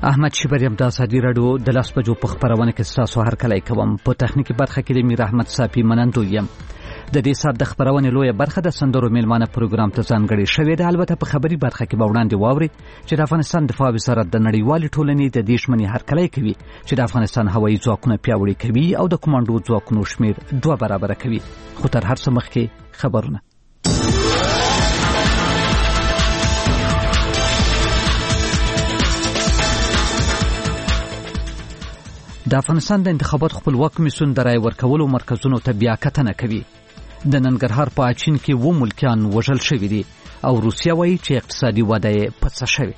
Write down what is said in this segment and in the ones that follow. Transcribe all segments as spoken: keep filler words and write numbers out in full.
احمد شیبریم د ازادي رادیو د لاس بجو په خبرونه کې تاسو هر کله کوم په تخنیکی برخه کې د میر احمد صافی منندو یم د دې صاحب د خبرونه لوی برخه د سندرو میلمانه پروګرام ته ځانګړي شوې ده. البته په خبري برخه کې به وړاندې واوري چې د افغانستان دفاع وزارت د نړیوال ټولنې د دښمنۍ هر کله کوي چې د افغانستان هوایي ځواکونه پیاوړي کوي او د کمانډو ځواکونو شمیر دوه برابر کوي. خو تر هر څه مخکې خبرونه. د افغانستان د انتخابات خپلواک کمیسیون د رای ورکولو مرکزونو ته بیا کتنه کوي. د ننګرهار په اچین کې و ملکیان وژل شوي دي او روسیه وایي چې اقتصادي وده یې پڅه شوې.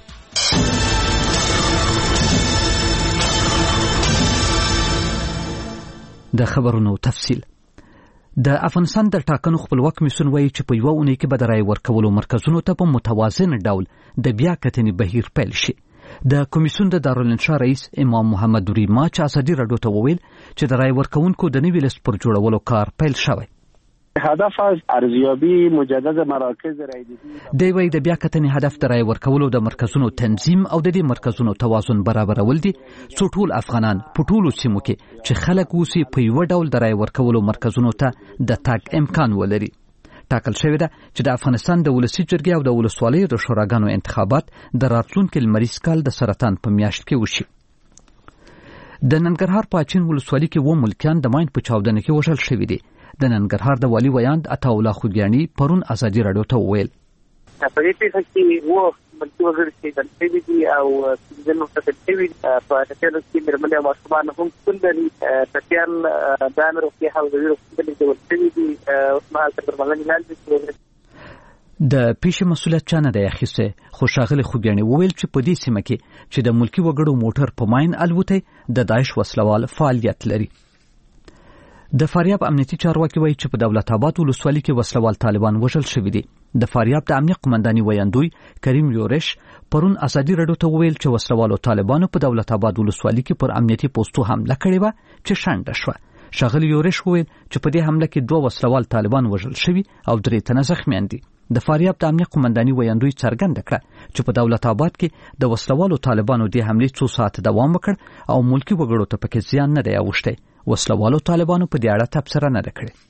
د خبرونو تفصیل. د افغانستان د ټاکنو خپلواک کمیسیون وایي چې په یوه اونۍ کې به د رای ورکولو مرکزونو ته په متوازن ډول د بیا کتنې بهیر پیل شي. د کمیسیون د دارالانشا رئیس امام محمد ریما چې ازادي رادیو ته وویل چې د رای ورکوونکو د نوي لیست پر جوړولو کار پیل شوی. هدف از ارزیابی مجدد مراکز رایدهی دی وایي د بیا کتنې هدف د رای ورکولو د مرکزونو تنظیم او د دې مرکزونو توازن برابرول دي څو ټول افغانان په ټولو سیمو کې چې خلک اوسي په یو ډول د رای ورکولو مرکزونو ته د تګ امکان ولري. ټاکل شوی ده چې د افغانستان د ولسی جرګې او د ولسوالیو د شوراګانو انتخابات د راتلونکي لمریز کال د سرطان په میاشت کې وشي. د ننګرهار په اچین ولسوالۍ کې و ملکیان د ماین په چاودنه کې وژل شوي دي. د ننګرهار د والی ویاند عطاالله خوګیانی پرون ازادي رادیو ته وویل په دې پیښه کې و ملکی وګړي چې د سیمې دي او د مستقل سیمې په تاسو کې مرمنه او ماشومان هم ټول لري تکیان د امر او کې حوزوي رسول دي ورته دي او ما تر باندې نه دي. د پیښې مسؤلیت چا نه دی اخیسته. خو ښاغلی خوګیانی وویل چې په دې سیمه کې چې د ملکی وګړو موټر په ماین الوتي د داعش وسلوال فعالیت لري. د فاریاب امنیتي چارواکي وایي چې په دولت آباد ولسوالۍ کې وسلوال طالبان وژل شوي دي. د فاریاب د امنیت قومنداني ویاندوی کریم یورش پرون ازادي رادیو ته وویل چې وسلوالو طالبانو په دولت آباد ولسوالۍ کې پر امنیتي پوسټو حمله کړې وه چې شنډه شوه. ښاغلی یورش وویل چې په دې حمله کې دوه وسلوال طالبان وژل شوي او درې تنه زخمیان دي. د فاریاب د امنیت قومنداني ویاندوی څرګنده کړه چې په دولت آباد کې د وسلوالو طالبانو د حملې څو ساعت دوام وکړ او ملکی وګړو ته پکې زیان نه دی اوښتی. وسلوالو طالبانو په دې اړه تبصره نه ده کړې.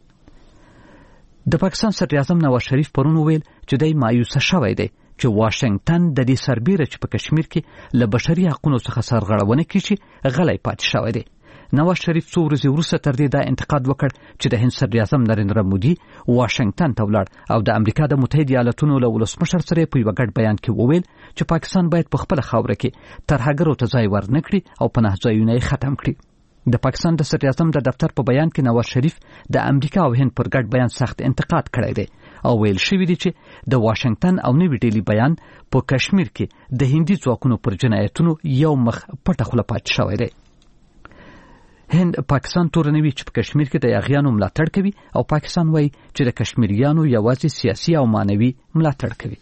د پاکستان صدر اعظم نواز شریف پرون وویل چې دی مایوسه شوی دی چې واشنگټن د دې سربیره چې په کشمیر کې له بشري حقوقو څخه سرغړونه کیږي غلی پاتې شوی دی. نواز شریف څو ورځې وروسته تر دې دا انتقاد وکړ چې د هند صدر اعظم نریندرا مودي واشنگټن ته ولاړ او د امریکا د متحده ایالاتونو له ولسمشر سره په یو ګډ بیان کې وویل چې پاکستان باید په خپل خاوره کې ترهګرو ته ځای ورنکړي او پناه ځایونه یې ختم کړي. د پاکستان د صدر اعظم د دفتر په بیان کې نواز شریف د امریکا او هند پر ګډ بیان سخت انتقاد کړی دی او ویل شوی دی چې د واشنگټن او نوی ډیلی بیان په کشمیر کې د هندي ځواکونو پر جنایتونو یو مخ پټه خوله پاتې شوی دی. هند پاکستان تورنوي چې په کشمیر کې د یاغیانو ملاتړ کوي او پاکستان وایي چې د کشمیریانو یوازې سیاسي او مانوي ملاتړ کوي.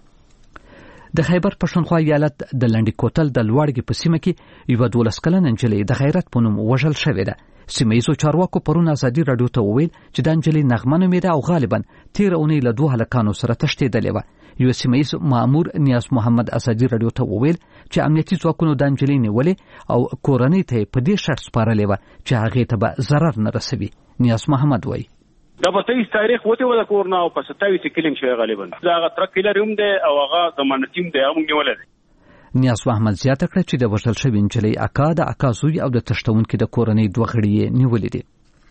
د خیبر پښتونخوا ایالت د لنډی کوتل د لوړګي په سیمه کې یو دولس کلن نجلۍ د غیرت په نوم وژل شوې ده. سیمه ییزو چارواکو پرون ازادي رادیو ته وویل چې د نجلۍ نغمه نومېده او غالبا تیر اونۍ له دوه هلکانو سره تښتېدلې وه. یو سیمه ییز مامور نیاز محمد ازادي رادیو ته وویل چې امنیتي ځواکونو د نجلۍ نیولې او کورنۍ ته په دې شرط سپارلې وه چې هغې ته به ضرر نه رسوي. نیاز محمد وایي دا په تېس تاریخ وته ولا کورنا او په ستاوي کلیم شوی غالبا دا هغه تر کلریم دی او هغه ضمانتیم دی هم نیولې. نیاز محمد زیاته کړه چې د وژل شوی نجلۍ اکا د اکا زوی او د تښتونکو د کورنۍ دوه غړي نیولې دي.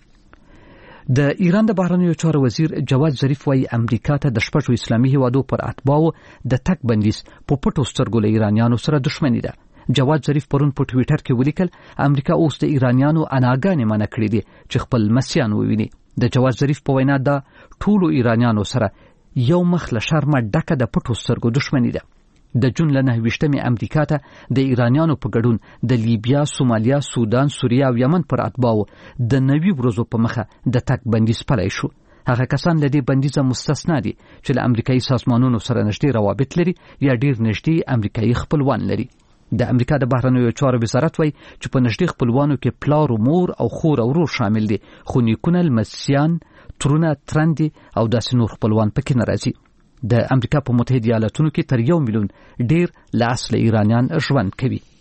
د ایران د بهرنیو چارو وزیر جواد ظریف وايي امریکا ته د شپږو اسلامي هیوادو پر اتباعو د تک بندیز په پټو سترګو له ایرانیانو سره دښمني ده. جواد ظریف پرون په ټویټر کې ولیکل امریکا اوس د ایرانیانو اناګانې منع کړې دي چې خپل مسیان وویني. د جواد ظریف په وینا دا ټولو ایرانیانو سره یو مخ له شرمه ډکه د پټو سترګو دښمني ده. د جون له نهه ویشتمې امریکا ته د ایرانیانو په ګډون د لیبیا، سومالیا، سودان، سوریه او یمن پر اتباعو د نوي ورځو په مخه د تک بندیز پلی شو. هغه کسان له دې بندیزه مستثنا دي چې له امریکایي سازمانونو سره نږدې روابط لري یا ډیر نږدې امریکایي خپلوان لري. د امریکا د بهرنیو چارو وزارت وایي چې په نږدې خپلوانو کې پلار او مور او خور او ورور شامل دي خو نیکونه، لمسیان، ترونه، ترندې او داسې نور خپلوان پکې نه راځي. د امریکا په متحده ایالاتونو کې تر یو میلیون ډیر له اصل ایرانیان ژوند کوي.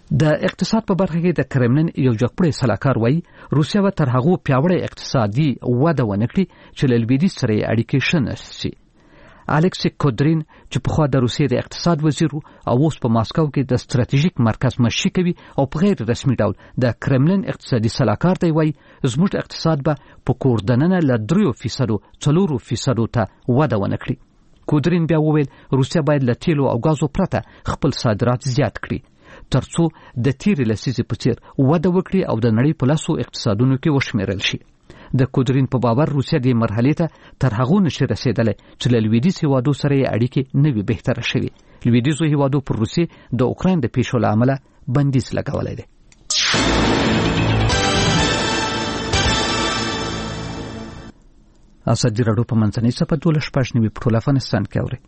د اقتصاد په برخه کې د کرملن یو جګپړی سلاکار وایي روسیا به تر هغه پیاوړی اقتصادي وده ونکړي چې له لویدیځ سره اړیکې شنه شي. الکسی کودرین چې پخوا د روسیې د اقتصاد وزیر او اوس په ماسکو کې د ستراتیژیک مرکز مشري کوي او په غیر رسمي ډول د کرملن اقتصادي سلاکار دی وایي زموږ اقتصاد به په کوردننه له دریو فیصدو څلورو فیصدو ته وده ونکړي. کودرین بیا وویل روسیا باید له تیلو او غازو پرته خپل صادرات زیات کړي ترڅو د تیرې لسیزې په څیر وده وکړي او د نړۍ په لاسو اقتصادونو کې وشمیرل شي. د کودرین په باور روسیا د مرحلې ته تر هغه نشي رسیدلی چې له لویدیځ هیوادو سره یې اړیکې نه وي بهتره شوي. لویدیځو هیوادو پر روسیې د اوکراین د پیښو له امله بندیز لګولی دی. ازادي راډیو په منځنۍ صفحه دولس شپږ نوي په ټول افغانستان کې اوري.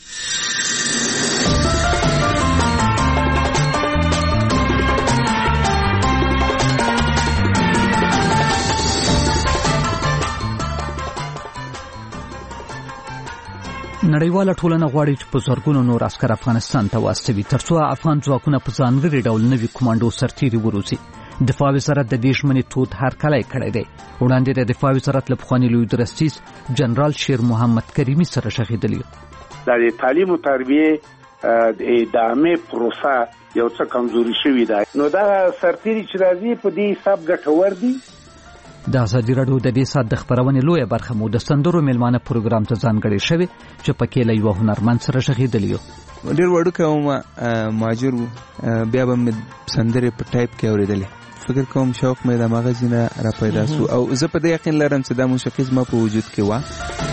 نړیواله ټولنه غواړي چې په زرګونو نور عسکر افغانستان ته واستوي ترڅو افغان ځواکونه په ځانګړي ډول نوي کمانډو سرتیري وروزي. دفاع وزارت د دې ژمنې تود هرکلی کړی دی. وړاندې د دفاع وزارت له پخواني لوی درستیز جنرال شیر محمد کریمي سره شغېدلی. د تعلیم او تربیه د ادامې پروسه یو څه کمزوري شوې ده نو دا سرتیري چې راځي په دې حساب ګټور دي. د ازادي راډیو د دې ساعت د خبرونې لویه برخه مو د سندرو میلمانه پروګرام ته ځانګړې شوې چې پکې له یوه هنرمند سره شغېدلی یو. ډېر وړوکی وم مهاجر و بیا به مې سندرې په ټایپ کې اورېدلې فکر کوم شوق مې د هغه ځای نه را پیدا سو او زه په دې یقین لرم چې دا موسیقي زما په وجود کې وه.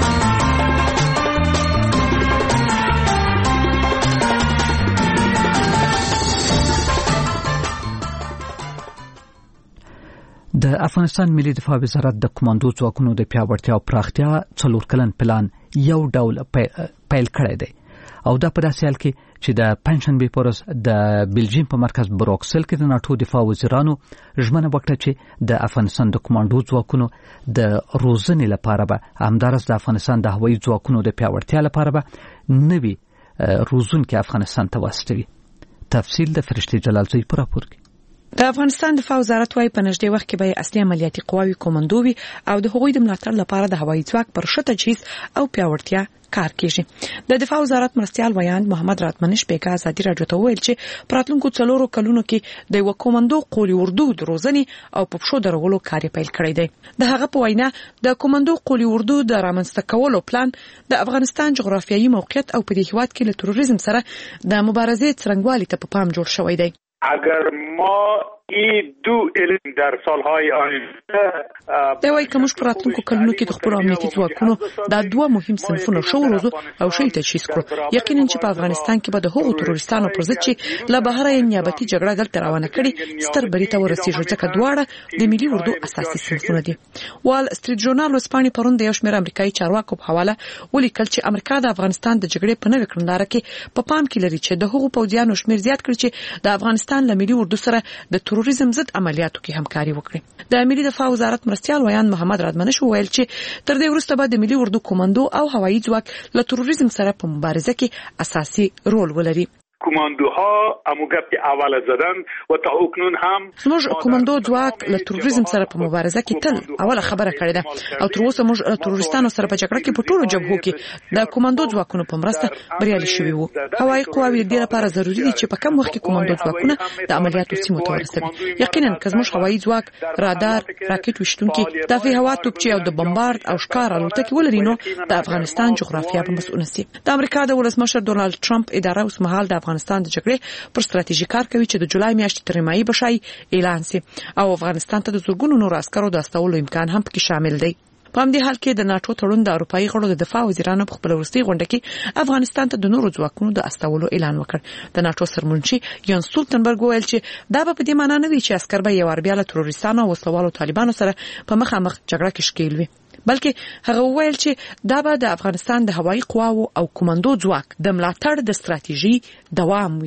د افغانستان ملي دفاع وزارت د کمانډو ځواکونو د پیاوړتیا او پراختیا څلور کلن پلان یو ډول پیل کړی دی او دا په داسې حال کې چې د پنځشنبې په ورځ د بلجیم په مرکز بروکسل کې د ناټو دفاع وزیرانو ژمنه وکړه چې د افغانستان د کمانډو ځواکونو د روزنې لپاره به همدارس د افغانستان د هوایي ځواکونو د پیاوړتیا لپاره به نوي روزونکي افغانستان ته واستوي. تفصیل د فرشتي جلالزی په راپور کې. د افغانستان دفاع وزارت وايي په نږدې وخت کې به اصلي عملیاتي قواوي کومندو وي او د هغوی د ملاتړ لپاره د هوایي ځواک پر ښه تجهیز او پیاوړتیا کار کیږي. د دفاع وزارت مرستيال ویاند محمد راتمنش بیګا ازادي راډیو ته ویل چې پراتلونکو څلورو کلونو کې د یو کومندو قولي اردو د روزنې او په پښو درولو کار پیل کړی دی. د هغه په وینا د کومندو قولي اردو د رامنځته کولو پلان د افغانستان جغرافیایي موقعیت او په دې هیواد کې له تروریزم سره د مبارزې څرنګوالي ته په پام جوړ شوی دی. اگر ما این دو علم در سالهای آینده دا وايي کوم پراتونکو کلونو کې د خپل امنیتي ځواکونو دا دوه مهم صنفونه شو روزو او شي تجهیز کړو. یقینا چې په افغانستان کې به د هغو تروریستانو پر ضد چې له بهر یې نیابتي جګړه دلته روانه کړي ستر بری ته ورسیږي ځکه دواړه د ملي اردو اساسي صنفونه دي. وال سټریټ ژورنال وسپاني پرون د یو شمېر امریکایي چارواکو په حواله ولیکل چې امریکا د افغانستان د جګړې په نوې کړنلاره کې په پام کې لري چې د هغو پوځیانو شمېر زیات کړي چې د افغانستان له ملي اردو سره د تروریزم ضد عملیاتو کې همکاري وکړي. د ملي دفاع وزارت مرستيال ویاند محمد راتمنش ویل چې تر دې وروسته به د ملي اردو کومندو او هوایي ځواک له تروریزم سره په مبارزه کې اساسي رول ولري. کماندوها اموګه په اواله زدن او تا اکنون هم موږ کومندو ځواک له تروریزم سره په مبارزه کې تل اوله خبره کړې ده او تر اوسه موږ تروریستانو سره په جګړه کې په ټولو جبهو کې د کومندو ځواکونو په مرسته بریالي شوي وو. هوایي قواوې د دې لپاره ضروري دي چې په کم وخت کې کومندو ځواکونه د عملیاتو سیمو ته ورسوي. یقینا که زموږ هوایي ځواک رادار راکټ وشتونکي دافع هوا توپچې او د بمبارد او ښکار الوتکې ولري نو د افغانستان جغرافیه به مسؤل شي. د امریکا د ولسمشر ډونالد ټرمپ اداره اوس مهال د افغانستان د جګړې پر ستراتیژي کار کوي چې د جولای میاشتې تر نیمایي بشای اعلان شي او افغانستان ته د زورګونو نور عسکرو د استولو امکان هم پکې شامل دی. په همدې حال کې د ناټو تړون د اروپאי غړو د دفاع وزیرانو په خپل وروستي غونډه کې افغانستان ته د نورو ځواکونو د استولو اعلان وکړ. د ناټو سرمنشي یان سټولټنبرګ ویل چې دا به په دې معنی نه وي چې عسكر به یو اربیا له تروریستانو او وسلوالو طالبانو سره په مخامخ جګړه کې شکیل وي بلکې هغه ویل چې دا به د افغانستان د هوایي قواو او کومندو ځواک د ملاتړ د ستراتیژي دوام وي.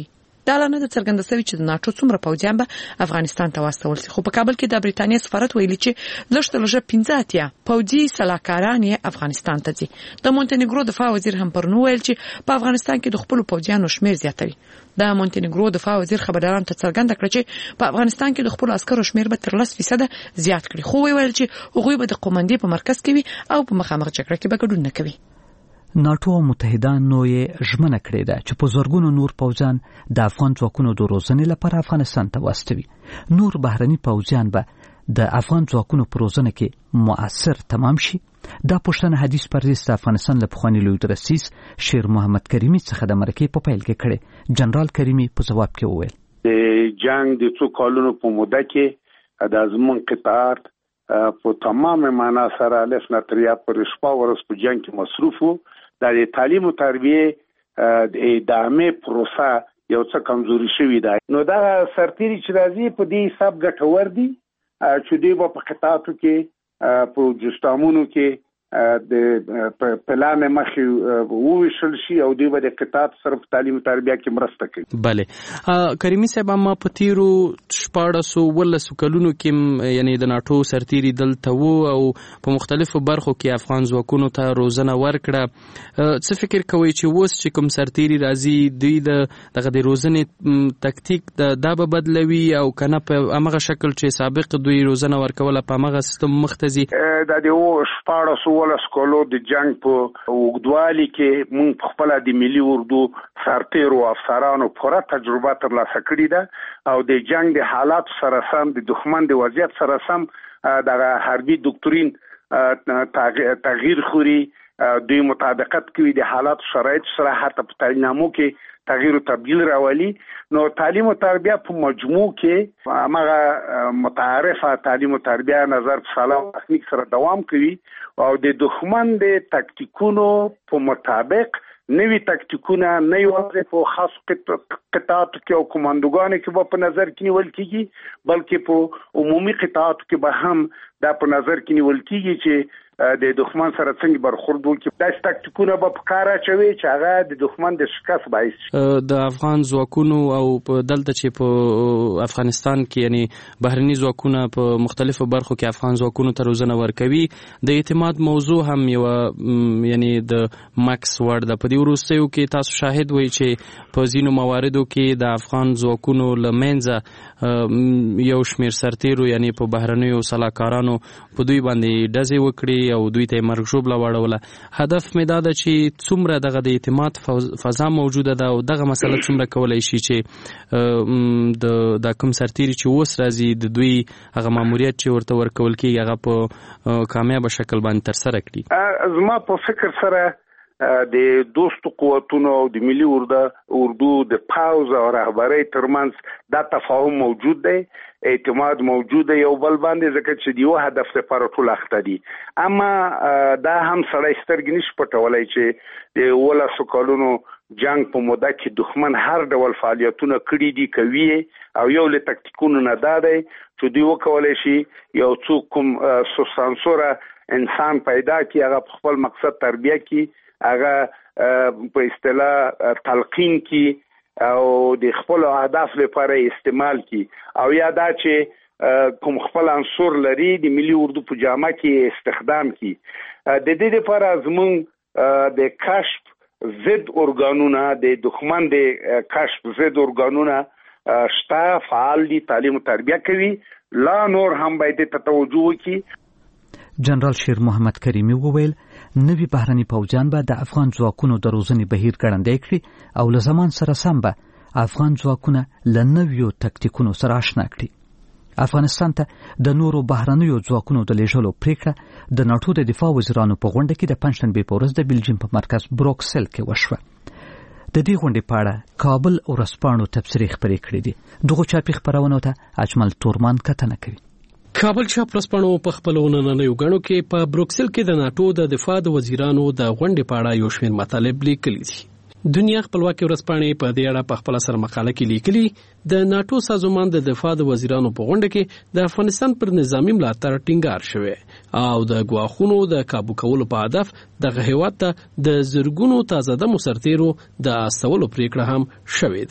دا لا نه د څرګنده شوی چې د ناتو څومره پوځیان به افغانستان ته واستول شي. خو په کابل کې د بریتانیا سفارت ویلي چې لږ تر لږه پنځه اتیا پوځي سلاکاران یې افغانستان ته ځي. د مونټینګرو دفاع وزیر هم پرنو ویل چې په افغانستان کې د خپل پوځیانو شمیر زیاتوي. د مونټینګرو دفاع وزیر خبرداران ته څرګنده کړ چې په افغانستان کې د خپل عسکرو شمیر به تر لس فیصد زیات کړي. خو ویل چې هغوی به د قومندې په مرکز کې وي او په مخامخ جګړه کې به ګډون نه کوي. ناتو او متحدانو یې ژمنه کړې ده چې په زورګونو نور پوځیان د افغان ځواکونو د روزنې لپاره افغانستان ته واستوي. نور بهرني پوځیان به د افغان ځواکونو په روزنه کې مؤثر تمام شي. دا پوښتنه حدیث پردیس د افغانستان له پخواني لوی رئیس شیر محمد کریمي څخه د مرکې په پیل کې کړې. جنرال کریمي په جواب کې وویل د جنگ د څو کالونو په موده کې د ازمن قطاعت په تمام معنا سره الف نتریا پر شپه ورځ په جنگ کې مصروف وو. د تعلیم او تربیه د ادامه پروسه یو څه کمزوري شوې ده. نو دا سرتیري چې راځي په دې حساب ګټور دي چې دوی په قطاعاتو کې په جستامونو کې د پلان مخې وویشل شي او دوی به د قطاعت سره په تعلیم او تربیه کې مرسته کوي. بله کریمي صاحب، ما په تیرو شپاړسو ولسو کلونو کې یعنی د ناتو سرتیري دلته وو او په مختلفو برخو کې افغان ځواکونو ته روزنه ورکړه. څه فکر کوئ چې اوس چې کوم سرتیري راځي دوی د دغه د روزنې تکتیک دا به بدلوي او کنه په هغه شکل چې سابق دوی روزنه ورکوله په هغه سیستم مختزي؟ دا د شپاړسو ولس کولو د جنگ په وګدوالي کې مونږ په خپل د ملي اردو سرتیرو افسرانو پوره تجربه ترلاسه کړې ده او د جنگ د حالات سره سم د دښمن د وضعیت سره سم د حربي دکترین تغییر خوري، دوی مطابقت کوي د حالات شرایط سره حتی په تعلیمنامو کې تغییر او تبدیل راولي. نو تعلیم او تربیه په مجموع کې هغه متعارفه تعلیم او تربیه نظر په سالا او تخنیک سره دوام کوي او د دښمن د تکتیکونو په مطابق نوی تکتیکونه نه یوازې په خاص قطاعاتو کې او کمانډوګانو کې په نظر کې نیول کیږي بلکې په عمومي قطاعاتو کې به هم دا په نظر کې نیول کیږي چې د دښمن سره څنګه برخورد وکړي. دا تکتیکونه به په کار اچوي چې هغه د دښمن د شکست باعث شي. د افغان ځواکونو او دلته چې په افغانستان کې یعنی بهرني ځواکونه په مختلفو برخو کې افغان ځواکونو ته روزنه ورکوي. د اعتماد موضوع هم یو یعنی د ماکس ورډ د په دې وروستیو کې تاسو شاهد وئ چې په ځینو مواردو کې د افغان ځواکونو لمنځه یو شمیر سرتیرو یعنی په بهرنیو سلاکارانو په دوی باندې ډزې وکړي او دوی ته مرګ ژوبله واړوله. هدف مې دا ده چې څومره دغه د اعتماد فضا موجوده ده او دغه مسله څومره کولی شي چې د د کوم سرتیري چې اوس راځي د دوی هغه ماموریت چې ورته ورکول کېږي هغه په کامیابه شکل باندې ترسره کړي. زما په فکر سره د دوستو قوتونو او د ملي اردو د پاوز او رهبرۍ ترمنځ دا تفاهم موجود دی، اعتماد موجود دی یو بل باندې، ځکه چې دیو هدف لپاره ټول اخته دي. اما دا هم سړی سترګې نشي پټولی چې د ولسو کلونو جنگ په موده کې دښمن هر ډول فعالیتونه کړي دي کوي او یو له تکتیکونو نه دا دی چې دوی وکولی شي یو څوک کوم سانسوره انسان پیدا کړي هغه په خپل مقصد تربیه کړي، هغه په اصطلاح تلقین کړي او د خپل اهداف لپاره استعمال کی او یا دا چې کوم خپل عنصر لري د ملي اردو په جامه کې استخدام کی. د دې لپاره زموږ د کشف ضد ارګانونه د دښمن د کشف ضد ارګانونه شته فعال دي، تعلیم او تربیه کوي. لا نور هم باید ته توجه وکړي. جنرال شیر محمد کریمي وویل نوی بهرني پوځیان به د افغان ځواکونو د روزنې بهیر ګړندی کړي او له زمان سره سم به افغان ځواکونه له نویو تکتیکونو سره آشنا کړي. افغانستان ته د نورو بهرنیو ځواکونو د لیږلو پریکړه د ناتو د دفاع وزیرانو په غونډه کې د پنجشنبې په ورځ د بلجیم په مرکز بروکسل کې وشوه. د دې غونډې په اړه کابل ورځپاڼو تبصرې خپرې کړې دي. دغو چاپي خپرونو ته اجمل تورمان کتنه کوي. کابل چاپ ورځپاڼو په خپلو نننیو غړو کې په بروکسل کې د ناتو د دفاع د وزیرانو د غونډې په اړه یو شمېر مطالب لیکلي دي. دنیا خپلواکي ورځپاڼې په دې اړه په خپل سره مقاله کې لیکلي د ناتو سازمان د دفاع د وزیرانو په غونډه کې د افغانستان پر نظامی ملاتړ ټینګار شوی او د ګواښونو د کابو کولو په هدف دغه هیواد ته د زرګونو تازه دمو سرتیرو د استولو پریکړه هم شوې ده.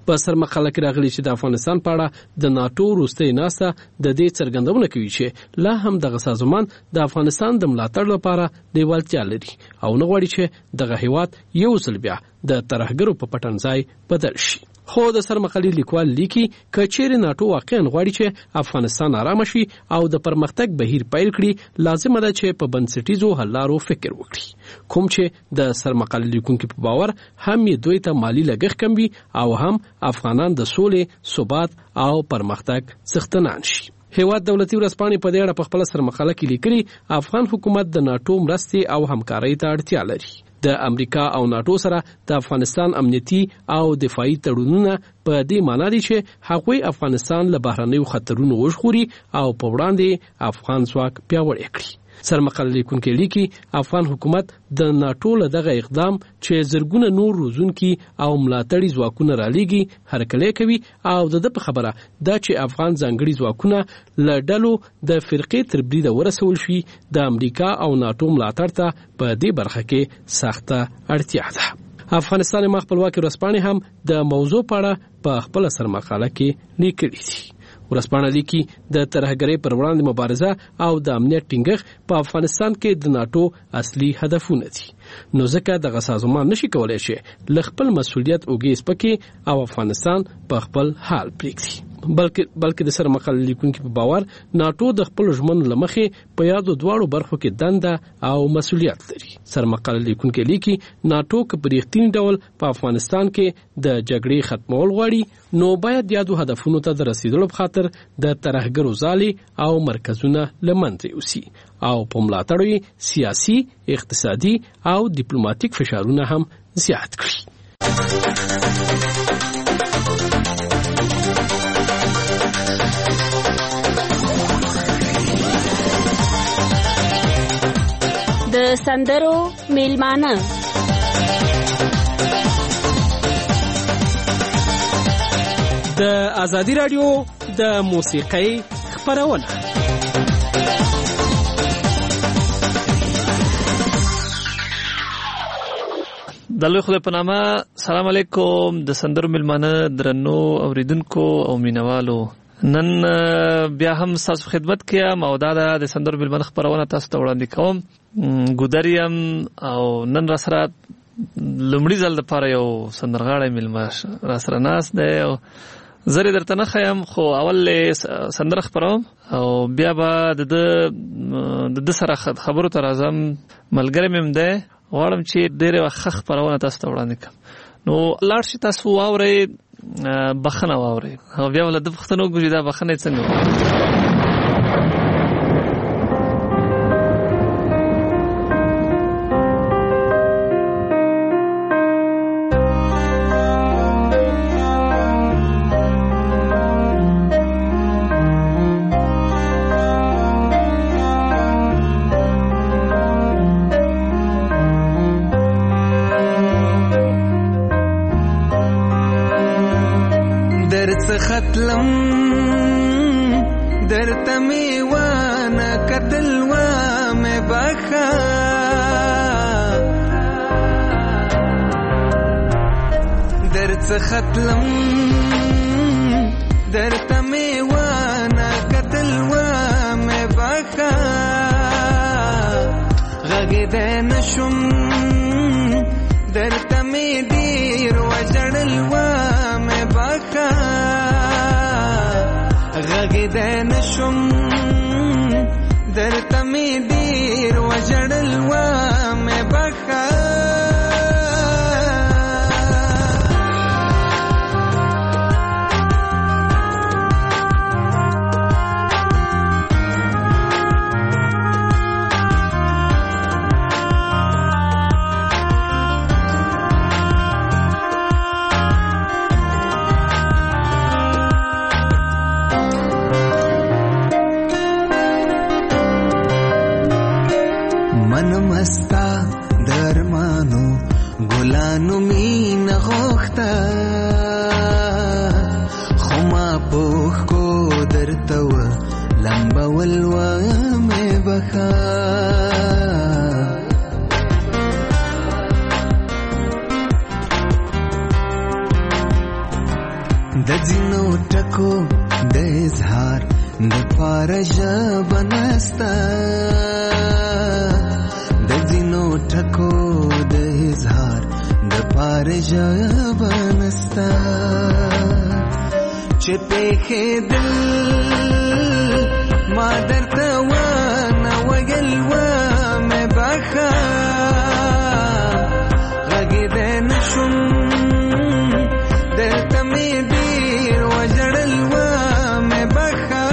په سرمقاله کې راغلي چې د افغانستان په اړه د ناتو وروستۍ ناسته د دې څرګندونه کوي چې لا هم دغه سازمان د افغانستان د ملاتړ لپاره دیوالتیا لري او نه غواړي چې دغه هیواد یو ځل بیا د ترهګرو په پټنځای بدل شي. خو د سرمقالې لیکوال لیکي کچېر ناتو واقعا غواړي چې افغانستان آرام شي او د پرمختګ بهیر پیل کړي، لازمه ده چې په بنسټیزو حل لارو فکر وکړي، کوم چې د سرمقالې لیکونکو په باور هم یې دوی ته مالی لګښت کم وي او هم افغانان د سولې، ثبات او پرمختګ څښتنان شي. هیواد دولتي ورځپاڼې په دې اړه په خپل سرمقاله کې لیکلي افغان حکومت د ناتو مرستې او همکارۍ ته اړتیا لري. د امریکا او ناتو سره د افغانستان امنیتي او دفاعي تړونونه په دې معنی دي چې هغوی افغانستان له بهرنیو خطرونو وژغوري او په وړاندې افغان ځواک پیاوړی کړي. سرمقاله لیکونکي لیکي افغان حکومت د ناتو له دغه اقدام چې زرګونه نور روزونکي او ملاتړي ځواکونه رالیږي هرکلی کوي او د ده په خبره دا چې افغان ځانګړي ځواکونه له ډلو د فرقې تر بریده ورسول شي د امریکا او ناتو ملاتړ ته په دې برخه کې سخته اړتیا ده. افغانستان ما خپلواکي ورځپاڼې هم د موضوع په اړه په خپل سرمقاله کې لیکلي دي. ورځپاڼه لیکي د ترهګرۍ پر وړاندې مبارزه او د امنیت ټینګښت په افغانستان کې د ناتو اصلي هدفونه دي، نو ځکه دغه سازمان نشي کولای چې له خپل مسؤلیت اوږې سپکې او افغانستان په خپل حال پرېږدي، بلکې بلکې د سرمقاله لیکونکي په باور ناتو د خپل ژمنو له مخې په یادو دواړو برخو کې دنده او مسؤلیت لري. سرمقاله لیکونکي لیکي ناتو که په رښتیني ډول په افغانستان کې د جګړې ختمول غواړي نو باید یادو هدفونو ته د رسیدلو په خاطر د ترهګرو ځالې او مرکزونه له منځه یوسي او په ملاتړ یې سیاسي، اقتصادي او ډیپلوماټیک فشارونه هم زیات کړي. د سندرو میلمانه د ازادي رادیو د موسیقۍ خپرونه. د الله خدای په نامه. سلام علیکم د سندرو میلمانه درنو اوریدونکو او مینوالو، نن بیا هم تاسو خدمت کوم او دا د سندرو میلمانه خپرونه تاسو ته وړاندې کوم. ګودریم او نن را سره لومړي ځل لپاره یو سندرغاړی میلمه را سره ناست دی او زری درته نه ښیم، خو اول سندره خپروم او بیا به د ده سره خبرو ته راځم. ملګری مې هم دی، غواړم چې ډېرې ښه خپرونه تاسو ته وړاندې کړم. نو لاړ شي تاسو واورئ، بخښنه واورئ او بیا به له ده پوښتنه وکړو چې دا بخښنه یې څنګه وکړو. ختلم درته می وانه کتل و می بخا درته ختلم درته می وانه کتل و می بخا غږ دې نشم درته می دیر وجړل و می بخا غږ دې نشم درته می دیر وجړل و می بخا مستا درمانو ګلانو مين غوخته خما پوخ کو درته و لمبا ولوا مې بخا پاره ژبه نسته د ځینو ټکو د اظهار د پاره ژبه نسته چې پېښېدل ما درته ونه ویل ومې بخه غږېدی نشم درته مې ډېر وژړل ومې بخه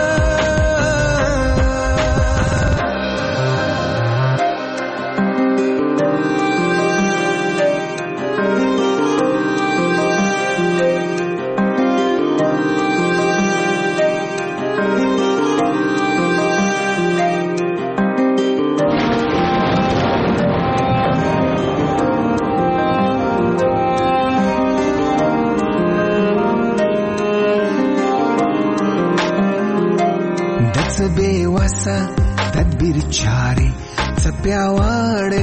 تدبیر چارې څه پیاوړی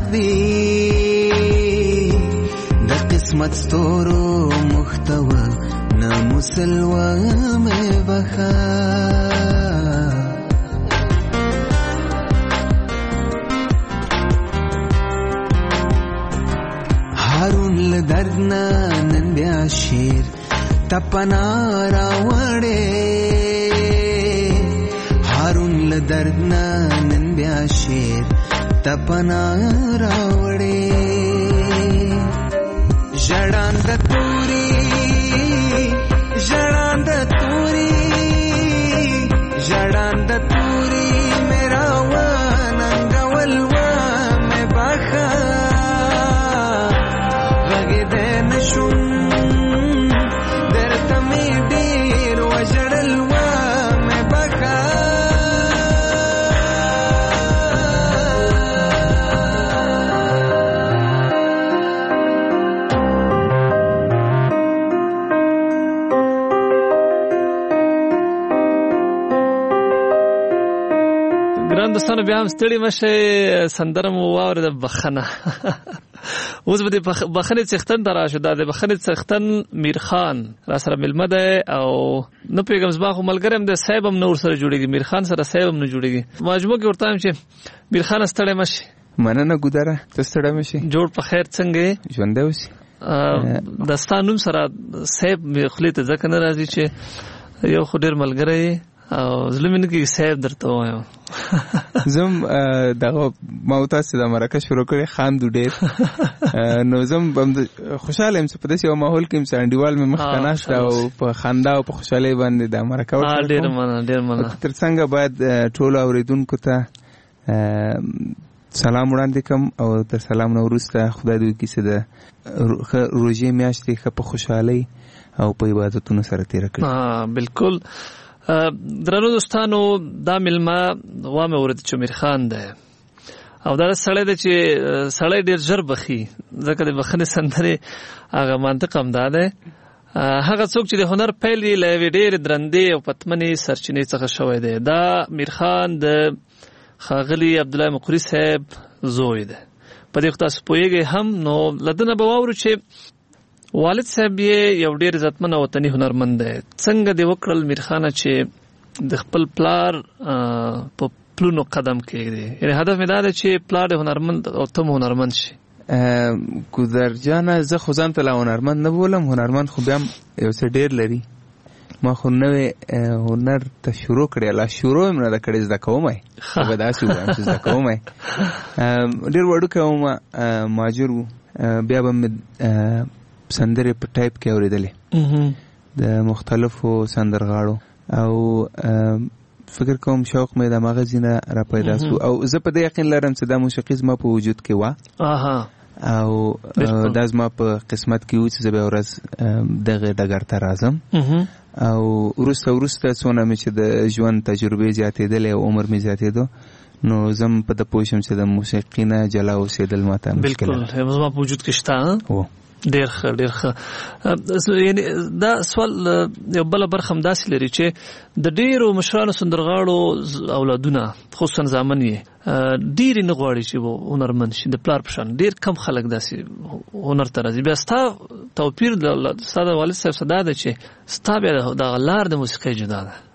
تقدیر د قسمت ستورو محتوه نه مسلوه مې بخه هارون له درد نه نن بیا شیر تپنا راوړې هارون له درد نه نن بیا شیر تپنا راوړې ژړان د توري ژړان د توري ژړان د توري میرا وننګول ومې بخه غږېدی نشم درته مې ډېر وژړل ومې بخه دوستانو بیا هم ستړي مشئ سندره مو واورېده بخښنه اوس به د بخښنې څښتن ته راشو دا د بخښنې څښتن میرخان را سره مېلمه دی او نه پوهېږم زما خو ملګری هم دی صاحب هم نه ورسره جوړېږي میرخان سره صاحب هم نه جوړېږي مجموع کې ورته وایم چې میرخانه ستړی مشي مننه ګودره ته ستړی مشي جوړ په خیر څنګه یې ژوندی اوسې د ستا نوم سره صاحب مې خولې ته ځکه نه راځي چې یو خو ډېر ملګری او زړه مې نه کېږي صاحب درته ووایم زه هم دغه ما او تاسې د مرکه شروع کړې خاندو ډېر نو زه هم خوشحاله یم چې په داسې یو ماحول کې یم چې انډیوال مې مخکې ناسته او په خندا او په خوشحالۍ باندې د مرکه وکړم ډېر مننه ډېر مننه تر څنګه باید ټولو اورېدونکو ته سلام وړاندې کوم او تر سلام نه وروسته خدای دې وکړي چې د روژې میاشتې ښه په خوشحالۍ او په عبادتونو سره تېره کړي بالکل درنو دوستانو دا مېلمه وامې اورېده چې میرخان دی او دا سړی دی چې سړی ډېر ژر بخي ځکه د بخښنې سندرې هغه منطق هم دا دی هغه څوک چې د هنر پیل یې له یوې ډېرې درندې او پتمنې سرچینې څخه شوی دی دا میرخان د ښاغلي عبدالله مقري صاحب زوی دی په دې خو تاسو پوهېږئ هم نو له ده نه به واورو چې والد صاحب یې یو ډېر عزتمن او وطني هنرمند دی څنګه دې وکړل میرخانه چې د خپل پلار په پلونو قدم کېږدي یعنې هدف مې دا دی چې پلار دې هنرمند او ته هم هنرمند شي ګودر جانه زه خو ځان ته لا هنرمند نه بولم هنرمند خو بیا هم یو څه ډېر لري ما خو نوې هنر ته شروع کړی لا شروع یې نه ده کړې زده کوم یې به داسې ووایم چې زده کوم یې ډېر وړوکی وم مهاجر و بیا به مې سندرې په ټایپ کې اورېدلې د مختلفو سندرغاړو او فکر کوم شوق مې د هغه ځینه را پیدا شو او زه په دې یقین لرم چې دا موسیقي زما په وجود کې وه او دا زما په قسمت کې و چې زه بیا ورځ دغه ډګر ته راځم او وروسته وروسته څونه مې چې د ژوند تجربې زیاتېدلې او عمر مې زیاتېدو نو زم په د پوه شم چې د موسیقي نه جلا اوسېدل ما ته مشکل بالکل زما په وجود کې شته ډېر ښه ډېر ښه یعنې دا سوال یو بله برخه هم داسې لري چې د ډېرو مشرانو سندرغاړو اولادونه خصوصا زامن یې ډېرې نه غواړي چې هنرمند شي د پلار په شان ډېر کم خلک داسې هنر ته راځي بیا ستا توپیر ستا د والد صاحب څه دا ده چې ستا بیا دغه لار د موسیقۍ جدا ده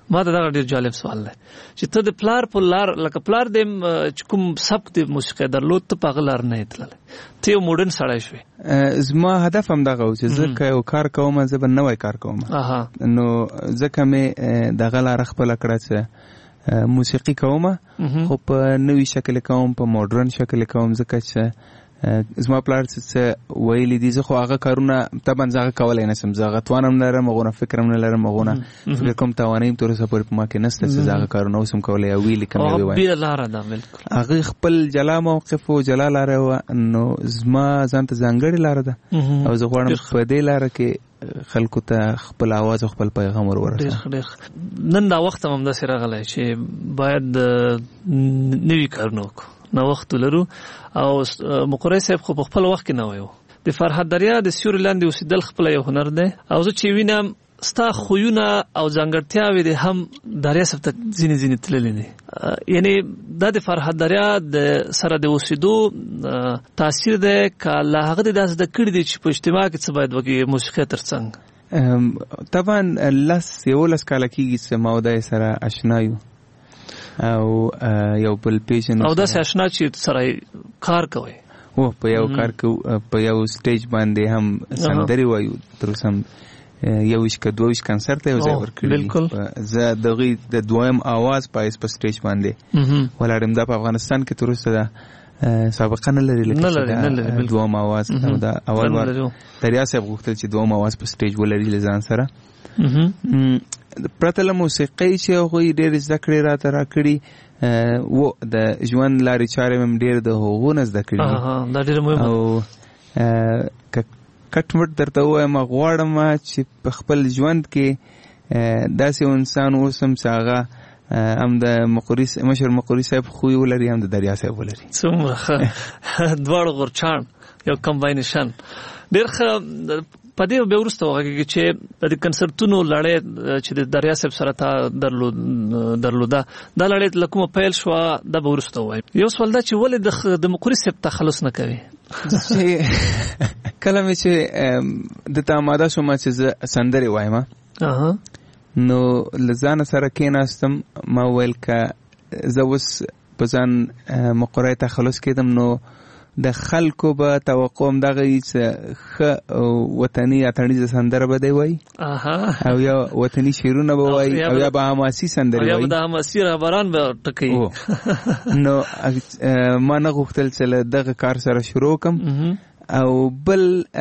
ما ته دا ډیر جالب سوال دی چې ته د پلار په لار لکه پلار د کوم سبق د موسیقي درلود ته په غلار نه تلل ته یو مودرن سړی شوې. زما هدف هم دغه و چې زه یو کار کوم زه به نوی کار کوم نو ځکه مې دغه لار خپل کړه چې موسیقي کوم خو په نوی شکل کوم په مودرن شکل کوم ځکه چې زما پلار څه ویلي دي زه خو هغه کارونه طبعا زه هغه کولی نشم زه هغه توان هم نه لرم هغونه فکر هم نه لرم هغونه فکر کوم توانایم تر اوسه پورې په ما کې نشته چې زه هغه کارونه اوس هم کولی او ویلي کوم یې ووایم. هغې خپل جلا موقف و جلا لاره وه نو زما ځان ته ځانګړې لاره ده او زه غواړم په دې لاره کې خلکو ته خپل آواز او خپل پیغام ور ورسوم. نن دا وخت هم همداسې راغلی چې باید نوي کارونه وکړو نو وخت لرو او مقری صاحب خو په خپل وخت کې نه وایو د فرهاد دریا د سیوري لاندې اوسېدل خپل یو هنر دی او زه چې وینم ستا خویونه او ځانګړتیاوې د هم دریا صاحب ته ځینې ځینې تللې دي یعنی دا د فرهاد دریا د سره د اوسېدو تاثیر دی که له هغه د داسې د کړي دي چې په اجتماع کې څه باید وکړي موسیقي تر څنګ طبعا لس یولس کاله کېږي چې ما او دی سره اشنا یو او یو بل پیژنو او داسې اشنا چې سره کار کوي او په یو کار کې په یو سټیج باندې هم سندري وایو تر اوسه یو ویشکه دوه ویشت کنسرت یو ځای ورکړي زه دغه د دویم आवाज پایس په سټیج باندې ولاړم دا په افغانستان کې تر اوسه دا سابقه نه لري لکه دویم आवाज دا اول وار دریا صاحب غوښتل چې دویم आवाज په سټیج ولري لزان سره پرته له موسیقۍ چې هغوی ډېرې زده کړې راته راکړي و د ژوند لارې چارې مې ډېر د هغو نه زده کړي او که کټ مټ درته ووایم غواړم چې په خپل ژوند کې داسې انسان اوسم چې هغه هم د مقري مشر مقري صاحب خوی ولري هم د دریا صاحب ولري څومره دواړه غورچاڼ یو کمباینیشن ډېر ښه. په دې به وروسته وغږېږي چې د کنسرتونو لړۍ چې د دریا صاحب سره تا درلوده دا لړۍ له کومه پیل شوه دا به وروسته ووایم. یو سوال دا چې ولې د مقري صاحب تخلص نه کوي؟ کله مې چې د ته آماده شوم چې زه سندرې وایم نو له ځانه سره کېناستم ما وویل که زه اوس په ځان مقرۍ تخلص کېدم نو د خلکو به توقع هم دغه وي چې ښه وطني اتڼیزه سندره به دی وایي او یا وطني شعرونه به وایي او یا به حماسي سندرې وایي د حماسي رهبران به ټکوي نو ما نه غوښتل چې له دغه کار سره شروع کړم او بل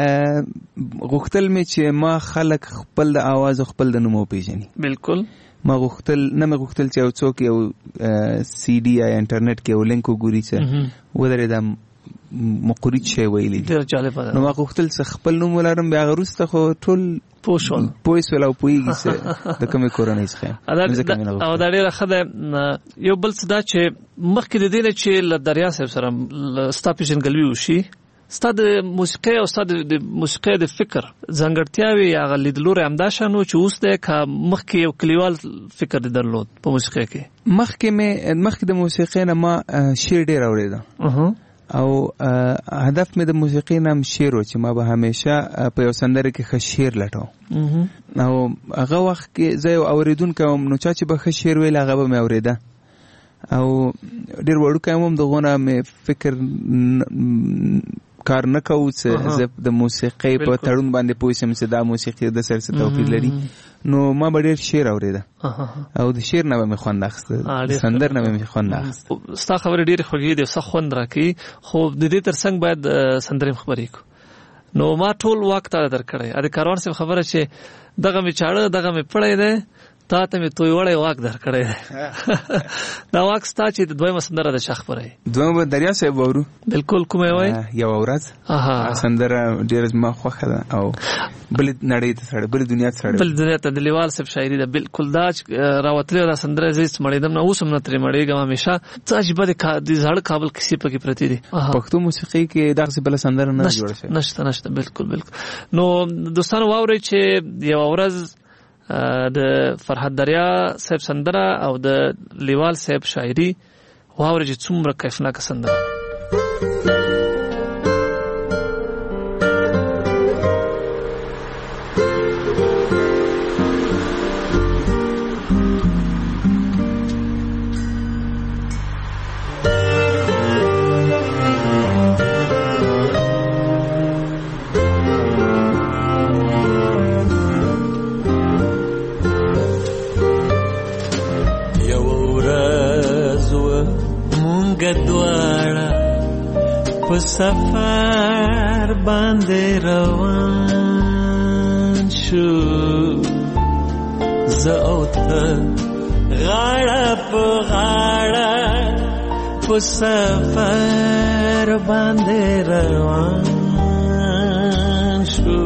غوښتل مې چې ما خلک خپل د آواز او خپل د نوم وپېژني. بالکل ما غوښتل نه مې غوښتل چې یو څوک یو سی ډي یا انټرنیټ کې یو لینک وګوري چې ودرېدم مقري شی ویلي ډېر جالبه ده نو ما غوښتل چې خپل نوم ولرم بیا هغه وروسته خو ټول پوه شول پوه شول او پوهېږي چې د کومې کورنۍ څخه او دا ډېره ښه ده. یو بل څه دا چې مخکې د دې نه چې له دریا صاحب سره ستا پېژندګلوي وشي ستا د موسیقۍ او ستا د موسیقۍ د فکر ځانګړتیاوې یا هغه لیدلوری همدا شان و چې اوس دی که مخکې یو کلیوال فکر دې درلود په موسیقۍ کې؟ مخکې مې مخکې د موسیقۍ نه ما شعر ډېر اورېده او هدف مې د موسیقۍ نه هم شعر و چې ما به همیشه په یو سندره کې ښه شعر لټوم او هغه وخت کې زه یو اورېدونکی وم نو چا چې به ښه شعر ویل هغه به مې اورېده او ډېر وړوکی وم دغونه مې فکر کار نه کوو چې زه د موسیقۍ په تړون باندې پوه شم چې دا موسیقي د سره څه توپیر لري نو ما به ډېر شعر اورېده او د شعر نه به مې خوند اخیسته د سندر نه به مې خوند اخیسته. ستا خبرې ډېرې خوږې دي او ښه خوند راکوي خو د دې تر څنګ باید سندرې هم خبرې کړو نو ما ټول واک تا درکړی د کاروان صاحب خبره چې دغه مې چاړه دغه مې پړی دی تا ته مې توی وړی واک درکړی دی دا واک ستا چې د دویمه سندره د شخ پرئ دویمه به دریا صاحب واورو. بالکل کومه وایي یوه ورځ سندره ډېره زما خوښه ده او بلې نړۍ ته سړی بلې دنیا ته سړی بلې دنیا ته د لیوال صاحب شاعري ده بالکل دا چې راوتلې دا سندره زه هېڅ مړېدم نه اوس هم نه ترې مړېږم همیشه څه عجیبه د زاړه کابل کیسې پکې پرتې دي. پښتو موسیقۍ کې دغسې بله سندره نه جوړه شوې نشته نشته بالکل بالکل. نو دوستانو واورئ چې یوه ورځ د فرهاد دریا صاحب سندره او د لیوال صاحب شاعري واورئ چې څومره کیفناکه سندره. منګدواړه په سفر باندې روان شو زه او ته غاړه په غاړه په سفر باندې روان شو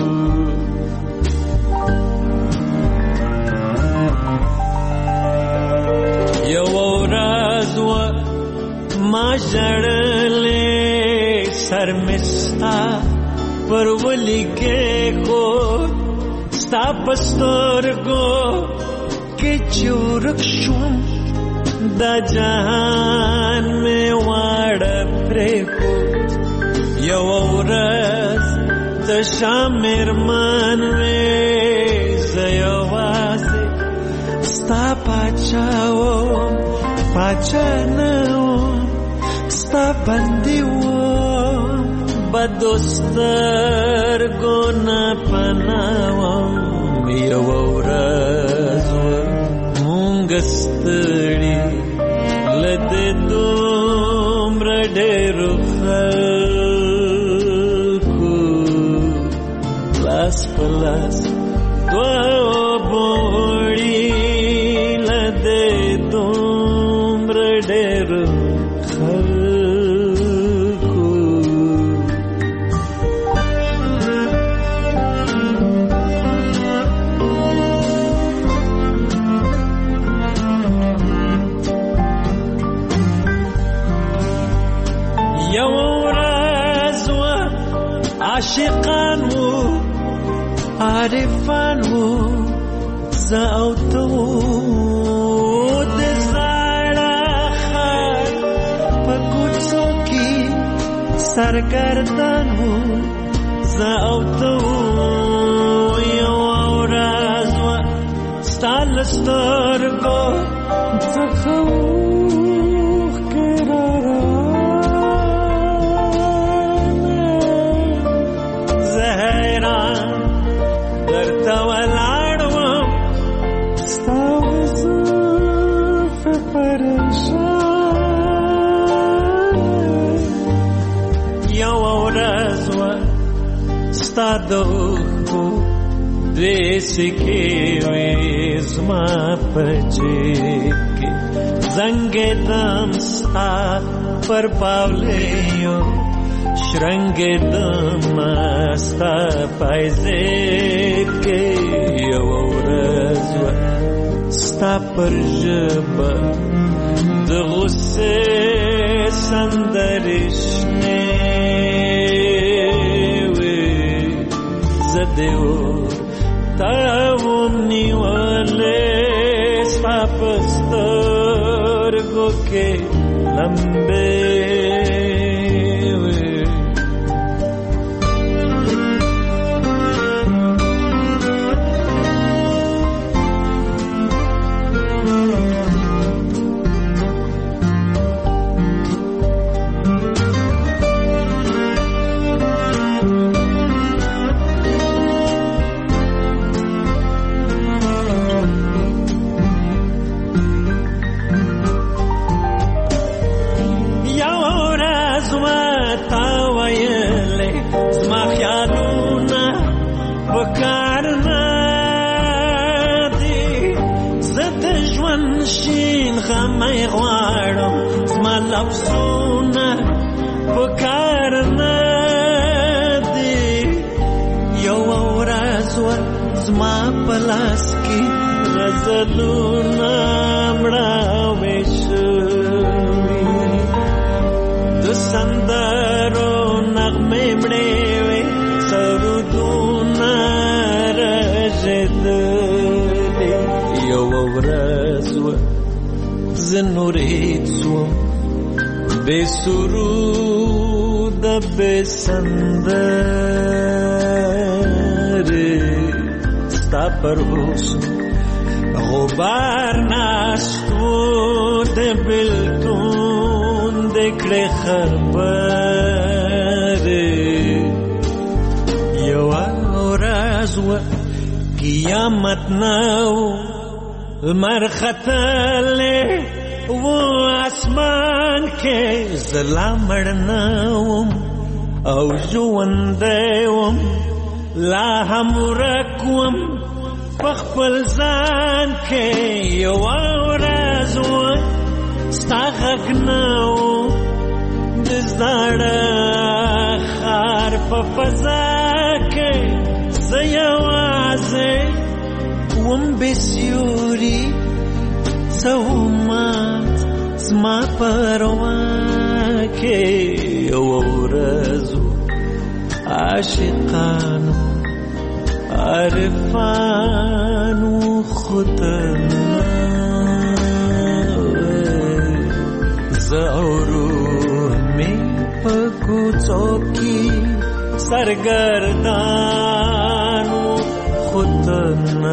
یو ورځ و ما ژړلې سر مې ستا پر ولیکې خو ستا په سترګو کې چې ورک شوم دا جهان مې واړه پرېښود یو ورځ تشه مېرمن مې زه یوازې ستا پاچا وم پاچا نه وم ستا بندي وم بدو سترګو نه پناه وم یو ورځ مونږ ستړي له دې دومره ډېرو خلکو لاس په لاس دوه بوړي له دې دومره ډېرو خلکو یو ورځ و عاشقان و عارفان و زه او ته و د زاړه ښار په کوڅو کې سرګردان و زه او ته و یو ورځ و ستا له سترګو څخه اوښکې راروانې زه حیران درته ولاړ وم ستا زلفې پریشان یو ورځ وه ستا د اوښکو دوې سکې وې زما په جیب کې زنګېدم ستا پر پاولیو شرنګېدم ستا پایزیب کې یو ورځ وه ستا پر ژبه د غصې سندرې شنې وې زه دې ورته وم نیولې ستا په سترګو کې لمبې غمې غواړم زما لفظونه په کار نه دي یو ورځ وه زما په لاس کې غزلونه مړاوې شوي د سندرو نغمې مړې وې سرودونه رژېدلې یو ورځ وه زه نورید سوم بې سروده بې سندرې ستا پر حسن غبار ناست و د بېلتون د کړې خبرې یوه ورځ وه قیامت نه و لمر ختلی و اسمان کې زلا مړنوم او ژوندوم لا هم ورکوم پخپل ځان کې یو ورځ و ستا غږ نه و د زاړه ښار په فضا کې زه یوازې وم بې سیوري څه ومات زما پروا کې یوه ورځ عاشقانو عارفانو خودنا زه او روح مې په کوڅو کې سرګردانو خودنا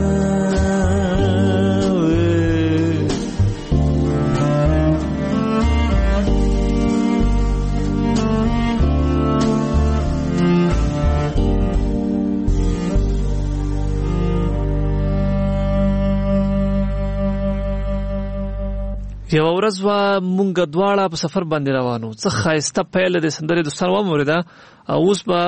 یو ورځ وا مونږ دواړه په سفر باندې روانو څه ښایسته پیل د سندرې دوستان واورېده او اوس به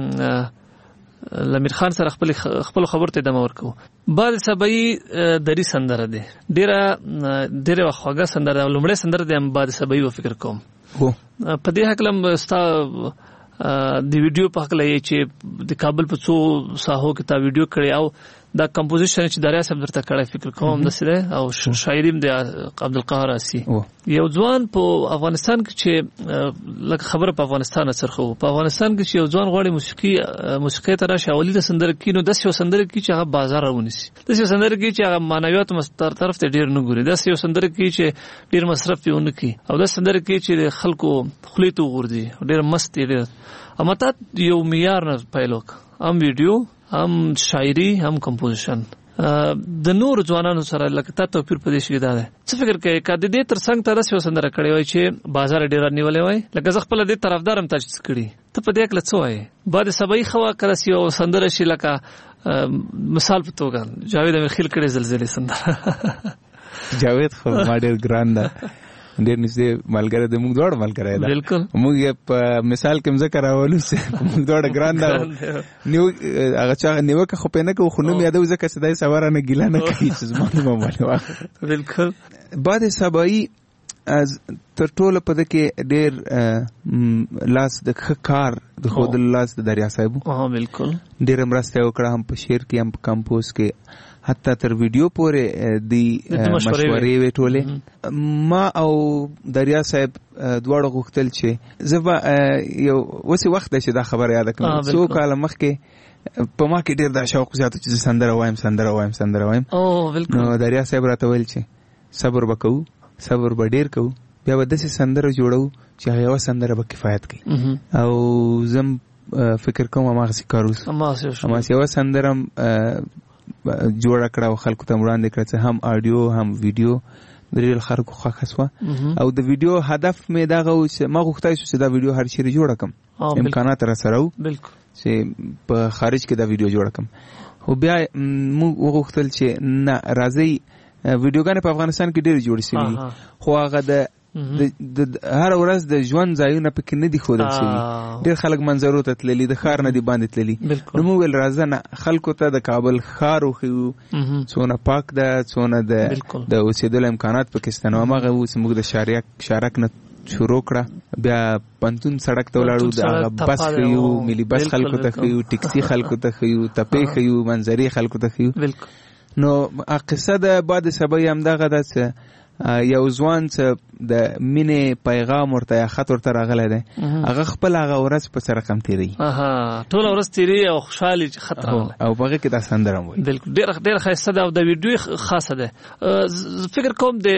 لمیر خان سره خپل خپل خبر ته دمه ورکو. باد سبایی دری سندره ده ډیره ډیره خوږه سندره ده. لومړی سندره ده باد سبایی و فکر کوم هو په دې حکلم ستا د ویډیو په حق لای چې د کابل په څو ساحو کې تا ویډیو کړی او دا کمپوزیشن چې دریا صاحب درته کړی فکر کوم د سره او شاعری د عبدالقاهر اسی یو ځوان په افغانستان کې چې لکه خبره په افغانستان اثر خو په افغانستان کې چې یو ځوان غواړي موسیقي موسیقي ته راشي اولی د سندره کینو د سیو سندره کې چې هغه بازار ونیسي د سیو سندره کې چې هغه معنویات مستر طرف ته ډیر نه ګوري د سیو سندره کې چې ډیر مصرف پیونه کی او د سندره کې چې خلکو خلیتو غوردي ډیر مست دي اما تا یو معیار نه پیلوک هم ویډیو هم شاعری هم کمپوزیشن د نور ځوانانو سره لکه تا توپیر په دې شي دا ده څه فکر کوي کله دې تر څنګه تر سیو سندره کړی وای چې بازار ډیر نیولې وای لکه ځ خپل دې طرفدارم تاسو کړی ته په دې کې لڅ وای بعد سبای خوا کړه سیو سندره شي لکه مثال په توګه جاوید امیرخیل کړي زلزلې سندره جاوید خو ما ډیر ګران ده ډیر نږدې ملګری د موږ دواړه ملګری ده بالکل موږ په مثال کې مزه راولو چې موږ دواړه ګران ده نیو هغه چا نیوکه خو پېنه کو خو نو یادو ځکه چې دای سوار نه ګیلا نه کوي چې زمونه مواله واخ بالکل بعد سبایی از تر ټولو په دکې ډیر لاس د کار د خود لاس د دریا صاحب ها بالکل ډیر مرسته وکړه هم په شعر کې هم په کمپوز کې حتی تر ویډیو پورې دی مشورې وټولې ما او دریا صاحب دواړه غوښتل چې زبا یو وسی وخت چې دا خبره یاد کړم څو کال مخکې په ما کې ډیر د شوق زیات چې سندره وایم سندره وایم سندره وایم او بالکل نو دریا صاحب راته ویل چې صبر وکاو صبر به ډیر کوو بیا به داسې سندره جوړو چې هغه سندره به کفایت کوي او زم فکر کوم ما غسی کاروس ما سیوا سندره جوړ کړه او خلکو ته وړاندې کړه چې هم آډیو هم ویډیو د ریل خلکو خوښ شو او د ویډیو هدف مې دا غو چې ما غوښتای شو چې دا ویډیو هر چیرې جوړ کړم امکانات را سره وو بالکل چې په خارج کې دا ویډیو جوړ کړم خو بیا موږ وغوښتل چې نه راځي ویډیوګانې په افغانستان کې ډېر جوړ شوي خو هغه د د هر ورځ د ژوند ځایونه پکې نه دي ښودل شوي ډېر خلک منظرو ته تللي د ښار نه دي باندې تللي نو موږ ویل راځه نه خلکو ته د کابل ښار وښیو څونه پاک ده څونه د اوسېدلو امکانات پکې شته نو هماغه اوس موږ د شارک نه شروع کړه بیا پنتون سړک ته ولاړو د هغه بس ښیو ملي بس خلکو ته ښیو ټیکسي خلکو ته ښیو تپې ښیو منظرې خلکو ته ښیو نو قصه د باد سبای همدغه ده چې یو ځوان چې د مینې پیغام ورته یا خط ورته راغلی دی هغه خپل هغه ورځ په څه رقم تېروي ټوله ورځ تېروي او خوشحالي چې خط راغلی او په هغې کې دا سندره هم وایي بلکل ډېره ښایسته ده او د ویډیو خاصه ده فکر کوم د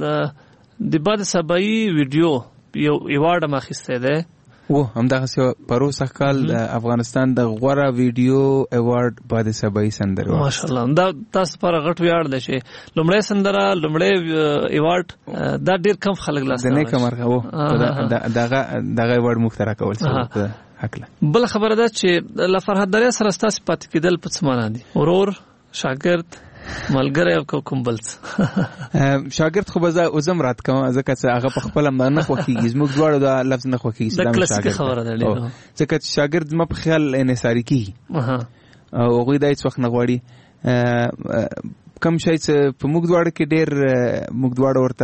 د باد سبایی ویډیو یو ایوارډ هم اخیستی دی و همدغه پروسه کال د افغانستان د غوره ویډیو ایوارډ باندې سبای سندره ماشاءالله دا تاسو پر غټ ویاړ ده چې لومړی سندره لومړی ایوارډ دا ډیر کم خلک لاس نه کومرغه و دغه دغه ایوارډ مخترع کول څه حقله بل خبره ده چې لا فرحت دریا سره تاسو پات کېدل په څه معنا دي ورور شاګرد ملګری او کوم بل شاګرد خو به زه وزم رات کوم ځکه چې هغه په خپل نه خوښیږي زموږ دواړو دا لفظ نه خوښیږي دا کلاسیک خبره ده ځکه چې شاګرد ما په خیال انحصاري کیږي او هغوی دا هیڅ وخت نه غواړي کم شی چې په موږ دواړو کې ډېر موږ دواړو ورته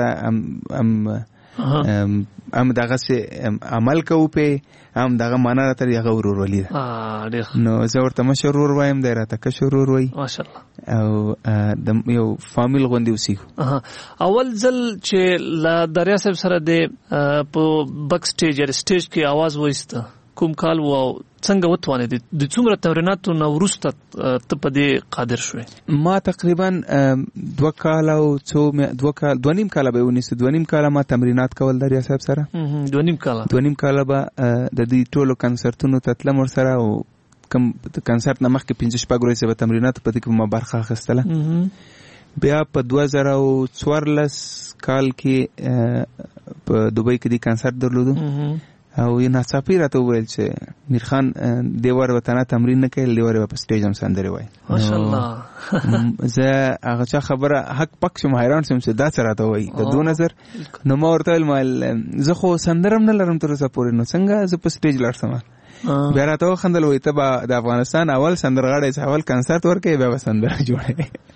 هم دغه سي عمل کوو په هم دغه معنا راته هغه ورورولي ده نو زه ورته مشرور وایم دی راته کشرور وای ماشاءالله او د یو فامیل غوندي وسیو اول ځل چې لا دریا صاحب سره د په بک سټیج یا سټیج کې आवाज وایسته کوم کال وو څنګه وتوانه دي د څومره تمریناتو نو ورسته ته په دې قادر شوې ما تقریبا دوه کال او څو دوه کال دوه نیم کال به ونیسه دوه نیم کال ما تمرینات کول دریا صاحب سره دوه نیم کال دوه نیم کال به د دې ټولو کنسرتونو تتلم ور سره او کوم کنسرت نه مخکې پنځه شپږ ورځې به تمرینات په دې کې ما برخه اخیستله بیا په دوه زره څوارلس کال کې په دوبۍ کې د کنسرت درلودو او یې ناڅاپي راته وویل چې میر خان دیوار وطنه تمرین نه کوي دیوار په سټیج هم سندري وای ماشاءالله زه هغه چا خبره حق پک شم حیران شم چې دا څه راته وای د دوه نظر نو ما ورته ویل زه خو سندرم نه لرم تر اوسه پورې نو څنګه زه په سټیج لاړم بیا راته خندل وای ته د افغانستان اول سندرغاړی چې اول کنسرت ورکې بیا سندره جوړه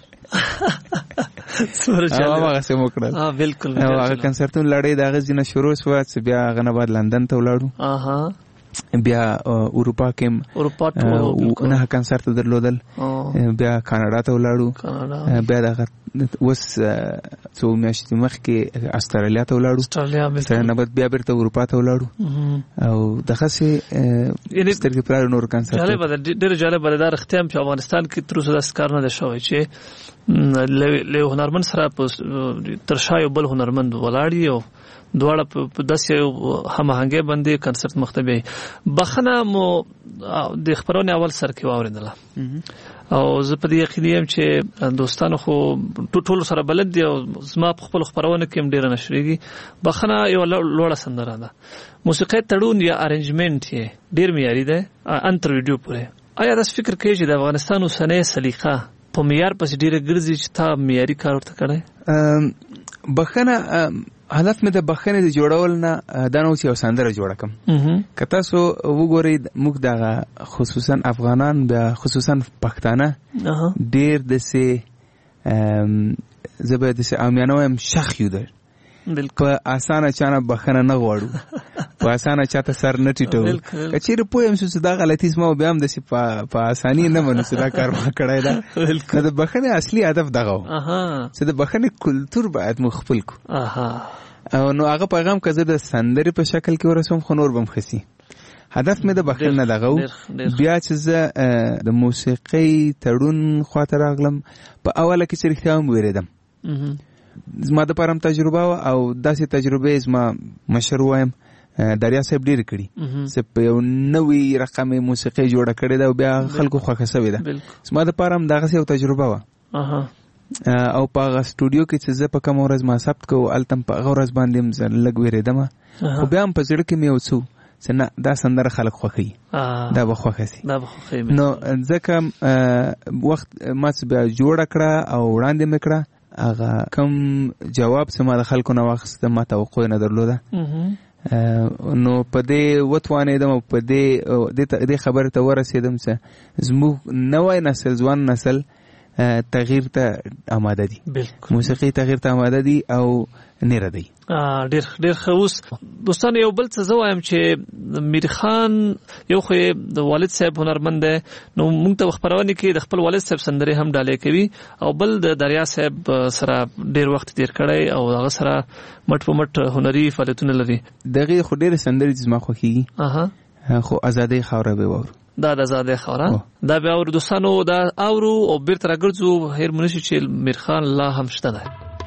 سور چاله هغه سم وکړل ها بالکل هغه کنسرتون لړۍ دغه ځینه شروع شو چې بیا هغه نه بعد لندن ته ولاړو اها بیا اروپا کې اروپا ته نه کنسرت درلودل بیا کاناډا ته ولاړو بیا دغه وس څو میاشتې مخکې استرالیا ته ولاړو استرالیا به نه بعد بیا بیرته اروپا ته ولاړو او دغه سي سترګې پر نور کنسرت جالب ده ډېر جالب ده د اختیام په افغانستان کې تر اوسه داس کار نه شوی چې له هنرمند سره تر شایو بل هنرمند ولاړی او دواړه په داسې هماهنګي باندې کنسرت مختبي بخنه مو د خبرونه اول سر کې واوریدله او زه په دې یقین یم چې دوستانو خو ټول سره بلد دي او زما په خپل خبرونه کې هم ډیر نشریږي بخنه یو لوړه سندره ده موسیقي تړون یا ارنجمنت یې ډیر معیاري ده انتر ویډیو پورې آیا تاسو فکر کوئ چې د افغانستان اوسنۍ سلیقه په معیار پسې ډیره ګرځي چې تا معیاري کار ورته کړی بخنه هدف مې د بخنه د جوړول نه دا نو چې سندره جوړه کم که تاسو وګورئ موږ دغه خصوصا افغانان بیا خصوصا پښتانه ډیر د سي زبر د سي امیانو هم شخ یو ده په اسانه چانه بخنه نه غواړو په اسانه چاته سر نه ټیټو کچېر پوهم چې دا غلطی اسمه بیا هم د سي په اساني نه منو چې دا کار ما کړای دا د بخنه اصلي هدف دغه اها چې د بخنه کلچر باید مخفل کو اها او نو هغه پیغام کزه د سندري په شکل کې ورسوم خو نور بم خسي هدف مې د بخښل نه دغه بیا چې زه د موسیقي تړون خاطر اغلم په اوله کې شریکتیا هم ویریدم زما د پرم تجربه او داسې تجربه زما مشر وایم دریا صاحب ډیر کړي چې په یو نوې رقم موسیقي جوړه کړې ده او بیا خلکو خوښه شوې ده زما د پرم دغه یو تجربه و او په سټوډیو کې چې زه په کوم ورځ ما ثبت کو التم په ورځ باندې لګ ویریدم خو بیا هم په ځړ کې مې وڅو چې نه دا سندره خلک خوښي دا به خوښه سي دا به خوښي نو ځکه وخت ما چې بیا جوړ کړه او وړاندې مې کړه هغه کوم جواب چې ما د خلکو نه واخیسته ما توقع نه درلوده نو په دې وتوانېدم په دې دې خبره ته ورسېدم چې زموږ نوی نسل ځوان نسل تغییر ته آماده دي موسیقي تغییر ته آماده دي او نه ردی ډیر ډیر خوس دوستان یو بل څه زوایم چې میر خان یو خو د والد صاحب هنرمند نو موږ ته خبرونه کې د خپل والد صاحب سندري هم ډالې کوي او بل د دریا صاحب سره ډیر وخت تیر کړی او هغه سره مټ په مټ هنري فعالیتونه لري دغه خو ډیر سندري زما خوښي اها خو ازادي خوره به وور دا د آزادۍ خوره دا بیا ور دوستانو دا اورو او بیرته راګرځو هر منشي چې میر خان لا هم شته ده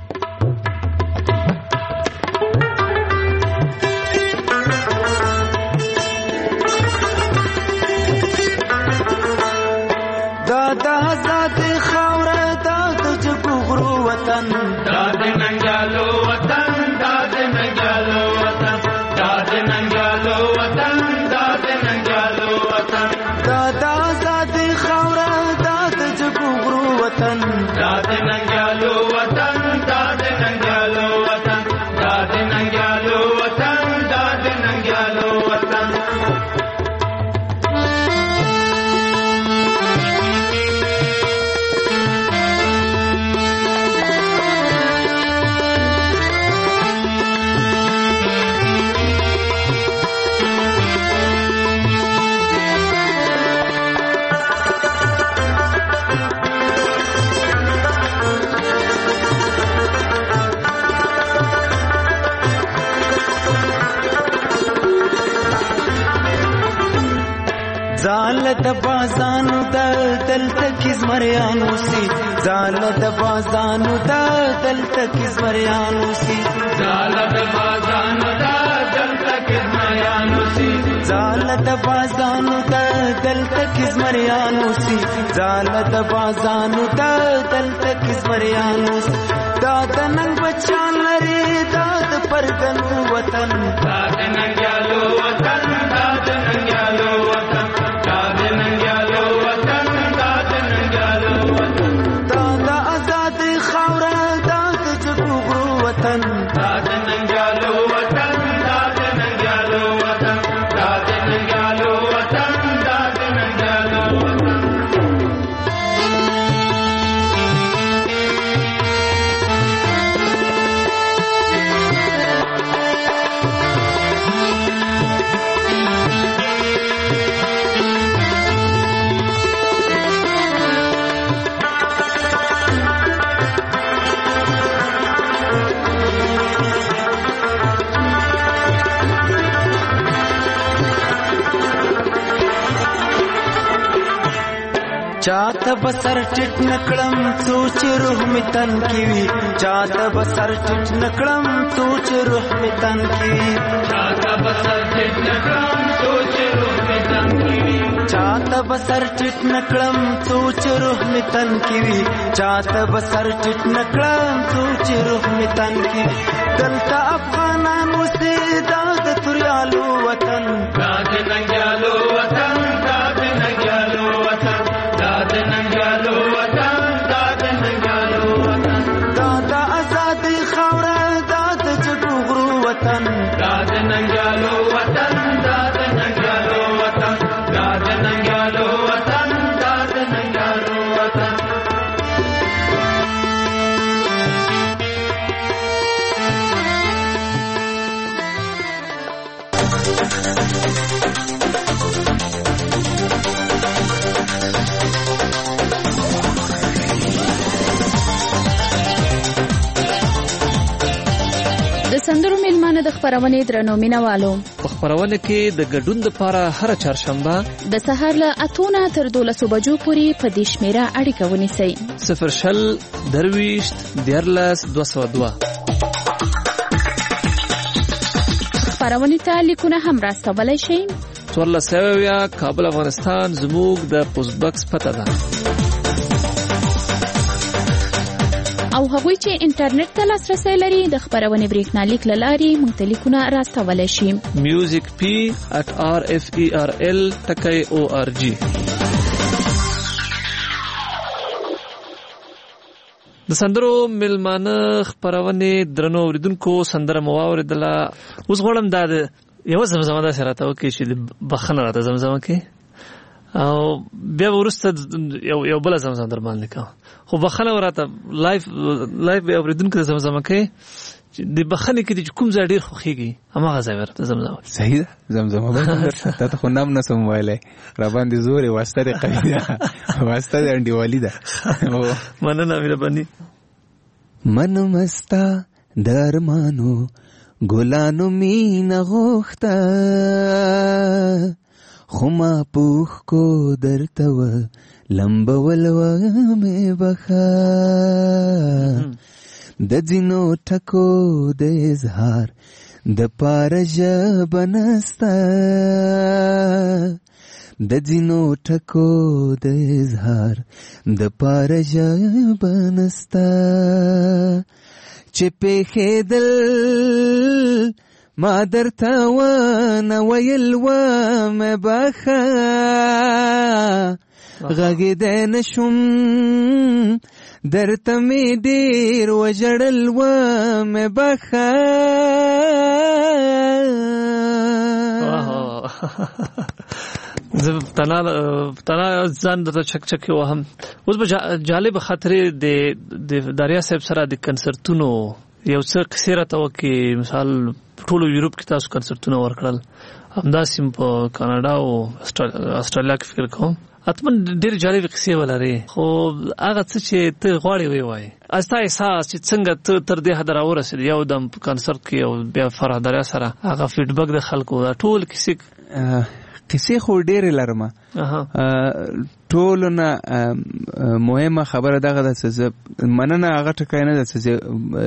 دا د آزادۍ خوره دا د جګړو وطن دا د ننګالو وطن دا د ننګالو وطن دا د ننګالو وطن دا د ننګالو وطن دا د آزادۍ خوره دا د جګړو وطن دا د د بازانو د دلته کې زمریانو سي ځال د بازانو د دلته کې زمریانو سي ځال د بازانو د دلته کې زمریانو سي ځال د بازانو د دلته کې زمریانو سي ځال د بازانو د دلته کې زمریانو سي دا د نن بچان لري دا د پرګنو وطن دا د ننګیالو وطن دا د ننګیالو وطن دا د ننګیالو وطن دا د ننګیالو وطن دا د آزاد خاوره دا د جګړو وطن دا د ننګیالو وطن دا د ننګیالو وطن دا د ننګیالو وطن دا د ننګیالو وطن چاته بسر ټټ نکړم سوچ روح می تن کی وی چاته بسر ټټ نکړم سوچ روح می تن کی وی چاته بسر ټټ نکړم سوچ روح می تن کی وی چاته بسر ټټ نکړم سوچ روح می تن کی وی چاته بسر ټټ نکړم سوچ روح می تن کی دلته افغانانو سي دا د تریالو وطن دا د ننګیالو وطن دا د ننګیالو وطن دا د ننګیالو وطن دا د ننګیالو وطن دا د آزاد خاوره دا د جګړو وطن دا د ننګیالو وطن دا د ننګیالو وطن دا د ننګیالو وطن دا د ننګیالو وطن د سندرو میلمانه د خبرونې درنو مینوالو په خبرونه کې د ګډون لپاره هر چهارشنبه د سهار له اتونه تر دولسو بجو پورې په دې شمیره اړیکه ونیسئ صفر شل درویشت دیارلس دوه سوه دوه خبرونې ته لیکونه هم راستولی شئ څوارلس سوه اویا کابل افغانستان زموږ د پوسټ باکس پته ده او هغوی چې انټرنیټ ته لاسرسی لري د خبرونې بریښنالیک له لارې موږ ته لیکونه راستولی شي میوزیک پی ات آر اف ای آر ال ټکی او آر جی د سندرو میلمانه خبرونې درنو اوریدونکو سندره مو واورېدله اوس غواړم دا د یوه زمزمه داسې راته وکړي چې د بخښنه راته زمزمه کړي او بیا وروسته یو یو بله زمزمه در باندې کوم خو بخښنه راته لایف لایف بیا اوریدونکو ته زمزمه کوي چې د بخښنې کې چې کوم ځای ډېر خوښېږي هماغه ځای ورته زمزمه صحیح ده زمزمه به تا ته خو نام نسم ویلی راباندې زور یې واسطه دې قوي ده واسطه دې انډیوالي ده مننه مهرباني من مستا درمانو ګلانو مینه غوښته خو ما پوښ کو درته و لمبول و مې بخه د ځینو ټکو د اظهار د پاره ژبه نسته د ځینو ټکو د اظهار د پاره ژبه نسته چې پېښېدل ما درته ونه ویل ومه بخه غږېدی نشم درته مې ډېر وژړل ومه بخه زه تنا تنا ځان درته چک چک وهم اوس به جالب خاطرې د د داریا صاحب سره د کنسرتونو یو څه قصې راته وکړي مثال ټولو یورپ کې تاسو کنسرتونه ورکړل همداسې په کاناډا او استرالیا کې فکر کوم اتمن ډېر جالب قصې ولري خو هغه څه چې ته غواړې وی وای استا احساس چې څنګه ته تر دې حد راورسېد یو دم کنسرت کې او بیا فرح دریا سره هغه فیډبک د خلکو دا ټول کیسې قصې خو ډېرې لرم. ټولو نه مهمه خبره دغه ده چې زه مننه هغه ټکی نه ده چې زه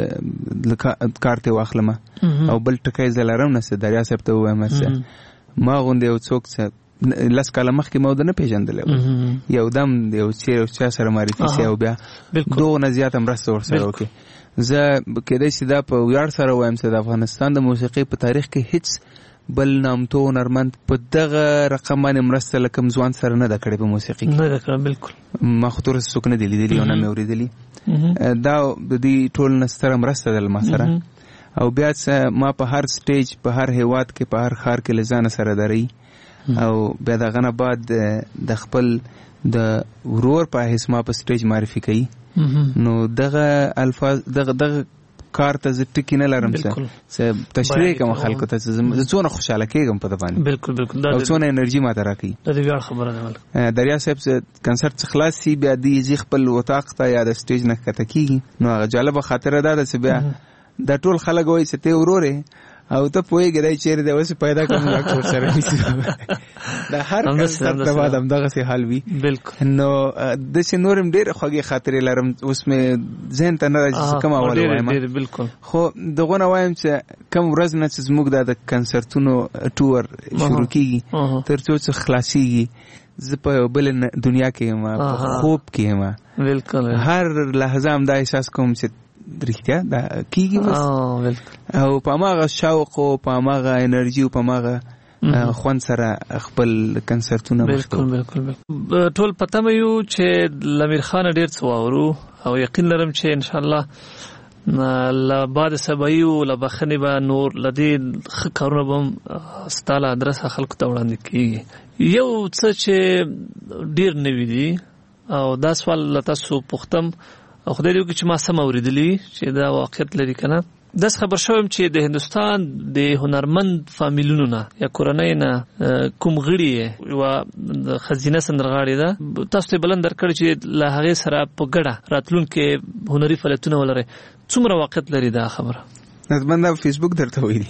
کار ترې واخلم او بل ټکی زه لرم نه چې دریا صاحب ته ووایم چې ما غوندې یو څوک چې لس کاله مخکې ما ونه پېژندلی یو دم د یو چا سره معرفي سي او بیا دغو نه زیاته مرسته ورسره وکړي. زه کېدای شي دا په ویاړ سره ووایم چې د افغانستان د موسیقۍ په تاریخ کې هیڅ بل نامتو هنرمند په دغه رقم باندې مرسته له کوم ځوان سره نه ده کړې په موسیقۍ کې. نه ده کړې بالکل. ما خو تر اوسه څوک نه دي لیدلي او نه مې اورېدلي. دا د دې ټول نه ستره مرسته ده له ما سره. او بیا ما په هر سټیج په هر هیواد کې په هر ښار کې له ځانه سره درئ او بیا دغه نه بعد د خپل د ورور په حیث ما په سټیج معرفي کوي. نو دغه الفاظ دغه دغه کار ته زه ټکي نه لرم چې تشریح کوم خلکو ته چې زه څونه خوشحاله کېږم په ده باندې. بالکل بالکل. او څونه انرژي ماته راکوي. دا د ویاړ خبره ده. دریا صاحب چې کنسرت څخه خلاص شي بیا دی ځي خپل وطاق ته یا د سټیج نه ښکته کېږي. نو هغه جالبه خاطره دا ده چې بیا دا ټول خلک وایي چې ته ورور او ته پوهېږې دی چېرې دی اوس پیدا کوم ډاکټر سره نیسي. دا هر کنسرت ته بعد همدغسې حال وي. بالکل. نو داسې نور هم ډېرې خوږې خاطرې لرم اوس مې ذهن ته نه راځي چې کوم اول وایم. بالکل. خو دغه نه وایم چې کوم ورځ نه چې زموږ دا د کنسرتونو ټور شروع کېږي تر څو چې خلاصېږي زه په یو بل دنیا کې یم په خوب کې یم. بالکل. هر لحظه هم دا احساس کوم چې رښتیا دا کېږي بس. او په هماغه شوق او په هماغه انرژي او په هماغه خوند سره خپل کنسرتونه بالکل بالکل بالکل. ټول پته مې یو چې له امیر خان ډېر څه واورو او یقین لرم چې انشاءالله له بعد سبایي او له بخښنې به نور له دې ښه کارونه به هم ستا له ادرسه خلکو ته وړاندې کېږي. یو څه چې ډېر نوي دي او دا سوال له تاسو پوښتم او خدای دې وکړي چې ما سم اورېدلي چې دا واقعیت لري که نه. داسې خبر شوم چې د هندوستان د هنرمند فامیلونو نه یا کورنۍ نه کوم غړي یوه ښځینه سندرغاړې ده تاسو ته بلند درکړی چې له هغې سره په ګډه راتلونکي هنري فعالیتونه ولرئ. څومره واقعیت لري دا خبره؟ نظمن دا فیسبوک درته ویلي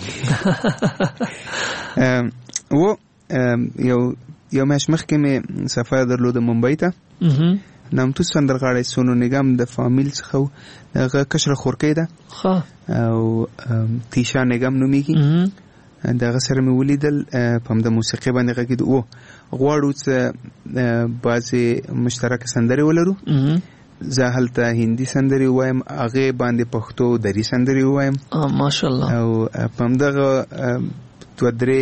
و یو یو میاشت مخکې مې سفر درلوده ممبۍ ته. نامتو سندرغاړی سونو نګم د فامیل څخه هغه کشره خورکۍ ده او تیشا نګم نومیږي. دغه سره مې ولیدل په همده موسیقۍ باندې غږېدو. او غواړو چې بعضې مشترکه سندرې ولرو. زه هلته هندي سندرې ووایم هغې باندې پښتو دري سندرې ووایم ماشاءالله او په همدغه دوه درې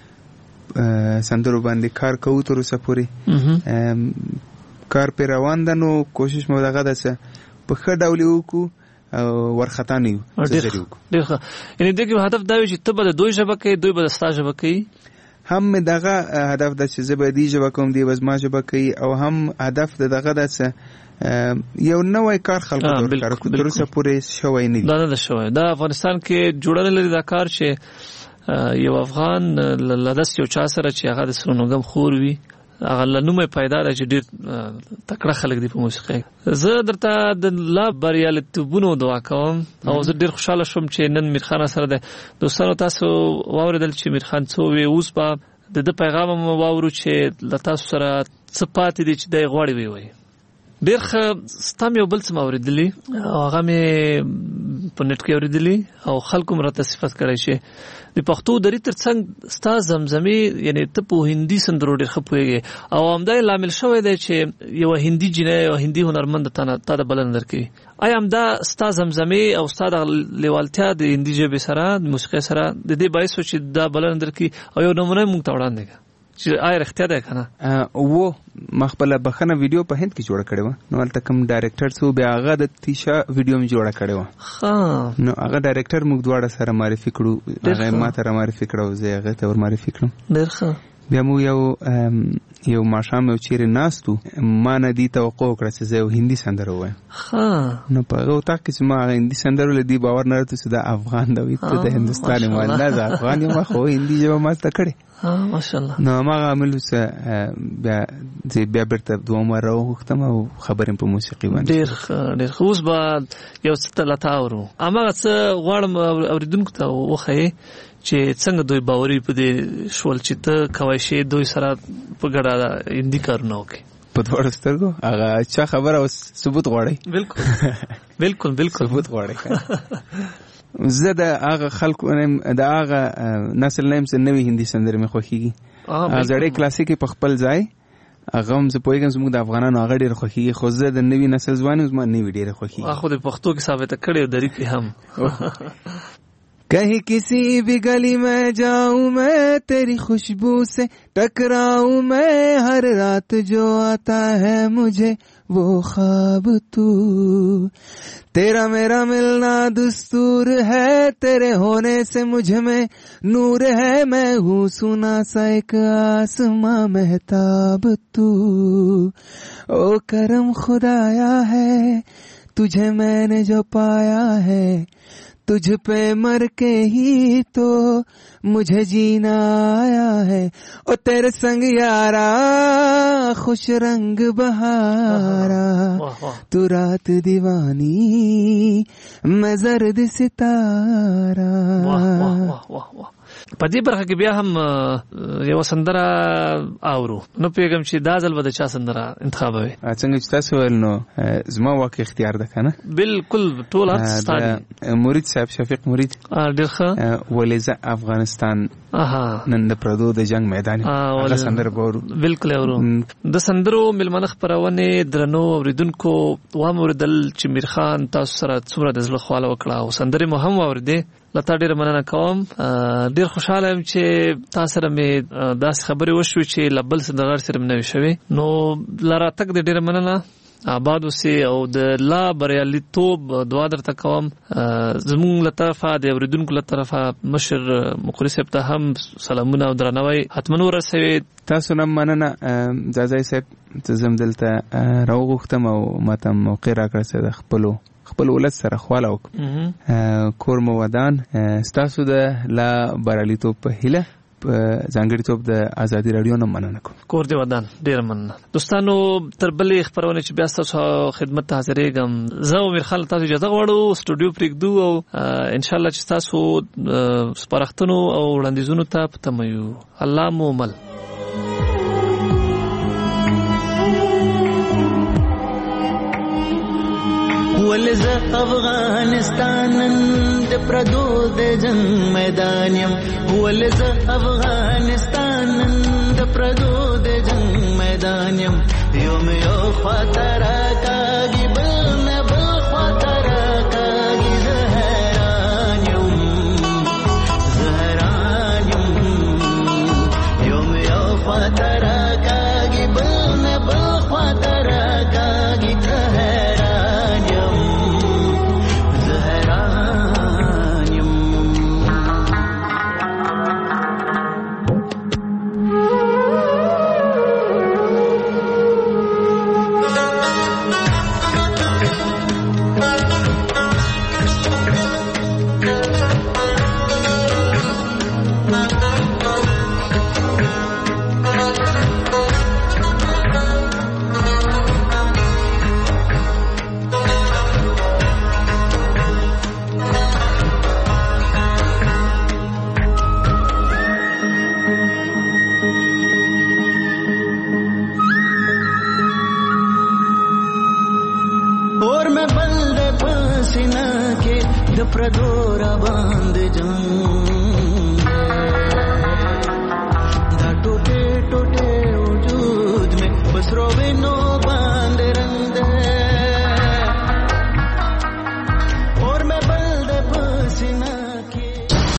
سندرو باندې کار کوو تر اوسه پورې. کار پې روان ده نو کوشش مو دغه ده چې په ښه ډول یې وکړو او ورخطا نه یو څه زرې وکړو. ډېر ښه. یعنې دې کې هدف دا وي چې ته به د دوی ژبه کوي دوی به د ستا ژبه کوي. هم مې دغه هدف ده چې زه به دې ژبه کوم دی به زما ژبه کوي او هم هدف د دغه ده چې یو نوی کار خلکو ته ورکړو. تر اوسه پورې شوی نه دي. دا نه ده شوی. دا افغانستان کې جوړه لري دا کار چې یو افغان له داسې یو چا سره چې هغه د سرونوګم خور وي هغه له نومه پیدا ده چې ډېر تکړه خلک دي په موسیقۍ. زه درته د لا بریالیتوبونو دعا کوم او زه ډېر خوشحاله شوم چې نن میرخان سره د دوستانو تاسو واورېدل چې میرخان څه وی. اوس به د ده پیغام هم واورو چې له تاسو سره څه پاتې دي چې دی غواړي وی وایي. ډېر ښه. ستا مې یو بل څه مې اورېدلي او هغه مې په نیټ کې اورېدلي او خلکو م راته صفت کړی چې د پښتو دري تر څنګ ستا زمزمې یعنې ته په هندي سندرو ډېر ښه پوهېږې او همدا یې لامل شوی دی چې یوه هندي جینۍ یوه هندي هنرمند تا ته د بلنه درکوي. آیا همدا ستا زمزمې او ستا د لیوالتیا د هندي ژبې سره د موسیقۍ سره د دې باعث و چې دا بلنه درکوي او یو نمونه یې موږ ته وړاندې کړه چې آیا رښتیا دی که نه؟ و ما خپله بخښنه ویډیو په هند کې جوړه کړې وه. نو هلته کوم ډایرکټر څه و بیا هغه د تیشا ویډیو مې جوړه کړې وه. نو هغه ډایرکټر موږ دواړه سره معرفي کړو. هغه ما ته را معرفي کړه او زه هغې ته ور معرفي کړم. ډېر ښه. بیا مو یو یو ماښام یو چیرې ناستو ما نه دې توقع وکړه چې زه یو هندي سندره ووایم نو په هغه وطاق کې چې ما هغه هندي سندره ولیدې باور نه راته چې دا افغان ده وایي ته د هندوستان یم ویل نه زه افغان یم خو هندي ژبه ما زده کړې ماشاءالله نو هماغه عمل چې بیا زه بیا بیرته دوه واره راوغوښتم او خبرې په موسیقي باندې ډېر ډېر ښه اوس به یو څه ته لته اورو هماغه څه غواړم اورېدونکو ته وښیې چې څنګه دوی باوري په دې شول چې ته کوای شې دوی سره په ګډه هندي کارونه وکړې په دواړو سترګو هغه چا خبره اوس ثبوت غواړئ بالکل بالکل بالکل ثبوت غواړئ زه د هغه خلکو د هغه نسل نه یم چې نوې هندي سندرې مې خوښېږي زړې کلاسیکې په خپل ځای هغه هم زه پوهېږم زموږ د افغانانو هغه ډېره خوښېږي خو زه د نوي نسل ځوان یم زما نوي ډېره خوښېږي خو د پښتو کې ثابته کړې او دریک هم कहीं किसी भी गली में जाऊं मैं तेरी खुशबू से टकराऊं मैं हर रात जो आता है मुझे वो ख्वाब तू तेरा मेरा मिलना दस्तूर है तेरे होने से मुझ में नूर है मैं हूँ सुना सा एक आसमां महताब तू ओ करम खुदाया है तुझे मैंने जो पाया है तुझ पे मर के ही तो मुझे जीना आया है ओ तेरे संग यारा खुश रंग बहारा तू रात दीवानी मैं जर्द सितारा په دې برخه کې بیا هم یو سندره اورو نو پیغام چې دا ځل به د چا سندره انتخابوي څنګه چې تاسو ویل نو زما واقع اختیار ده کنه بالکل ټول ستاسو مرید صاحب شفیق مرید ډېر ښه ولې افغانستان نن د پردو د جنگ میدان هغه سندره ګورو بالکل اورو د سندرو ملمنه خبرونه درنو اوریدونکو و موردل چې میر خان تاسو سره څومره د زړه خواله وکړه او سندره مهم اوریدې لته ډېر مننه کوم ډېر خوشاله یم چې تاسو سره مې داسې خبرې وشوې چې لبل سره د غړ سره مې نه شوي نو لاره تک د ډېر مننه آباد اوسې او د لا بریالیتوب دعا درته کوم زموږ له طرفه د اوریدونکو له طرفه مشر مقری صاحب ته هم سلامونه او درناوی حتما ورسوي تاسو نه مننه ځاځي صاحب چې زم دلته راوغوښتم او ماته موقع راکړه چې د خپلو خپل ولادت سره خواله وک کور مو ودان ستاسو د لا بریالیتوب په هیله ځانګړي توپ د ازادي رادیو نه مننه کوم کور دی ودان ډیر مننه دوستانو تر بلې خبرونه چې بیا تاسو خدمت ته حاضرېږم زه او میر خان تاسو اجازه غواړو سټوډیو پرېږدو او ان شاء الله چې تاسو سپارښتنو او وړاندیزونو ته پتمایو الله مو مل ولزه افغانستان د پردو د جنگ میدان يم ولزه افغانستان د پردو د جنگ میدان يم یوم یو خاطر کا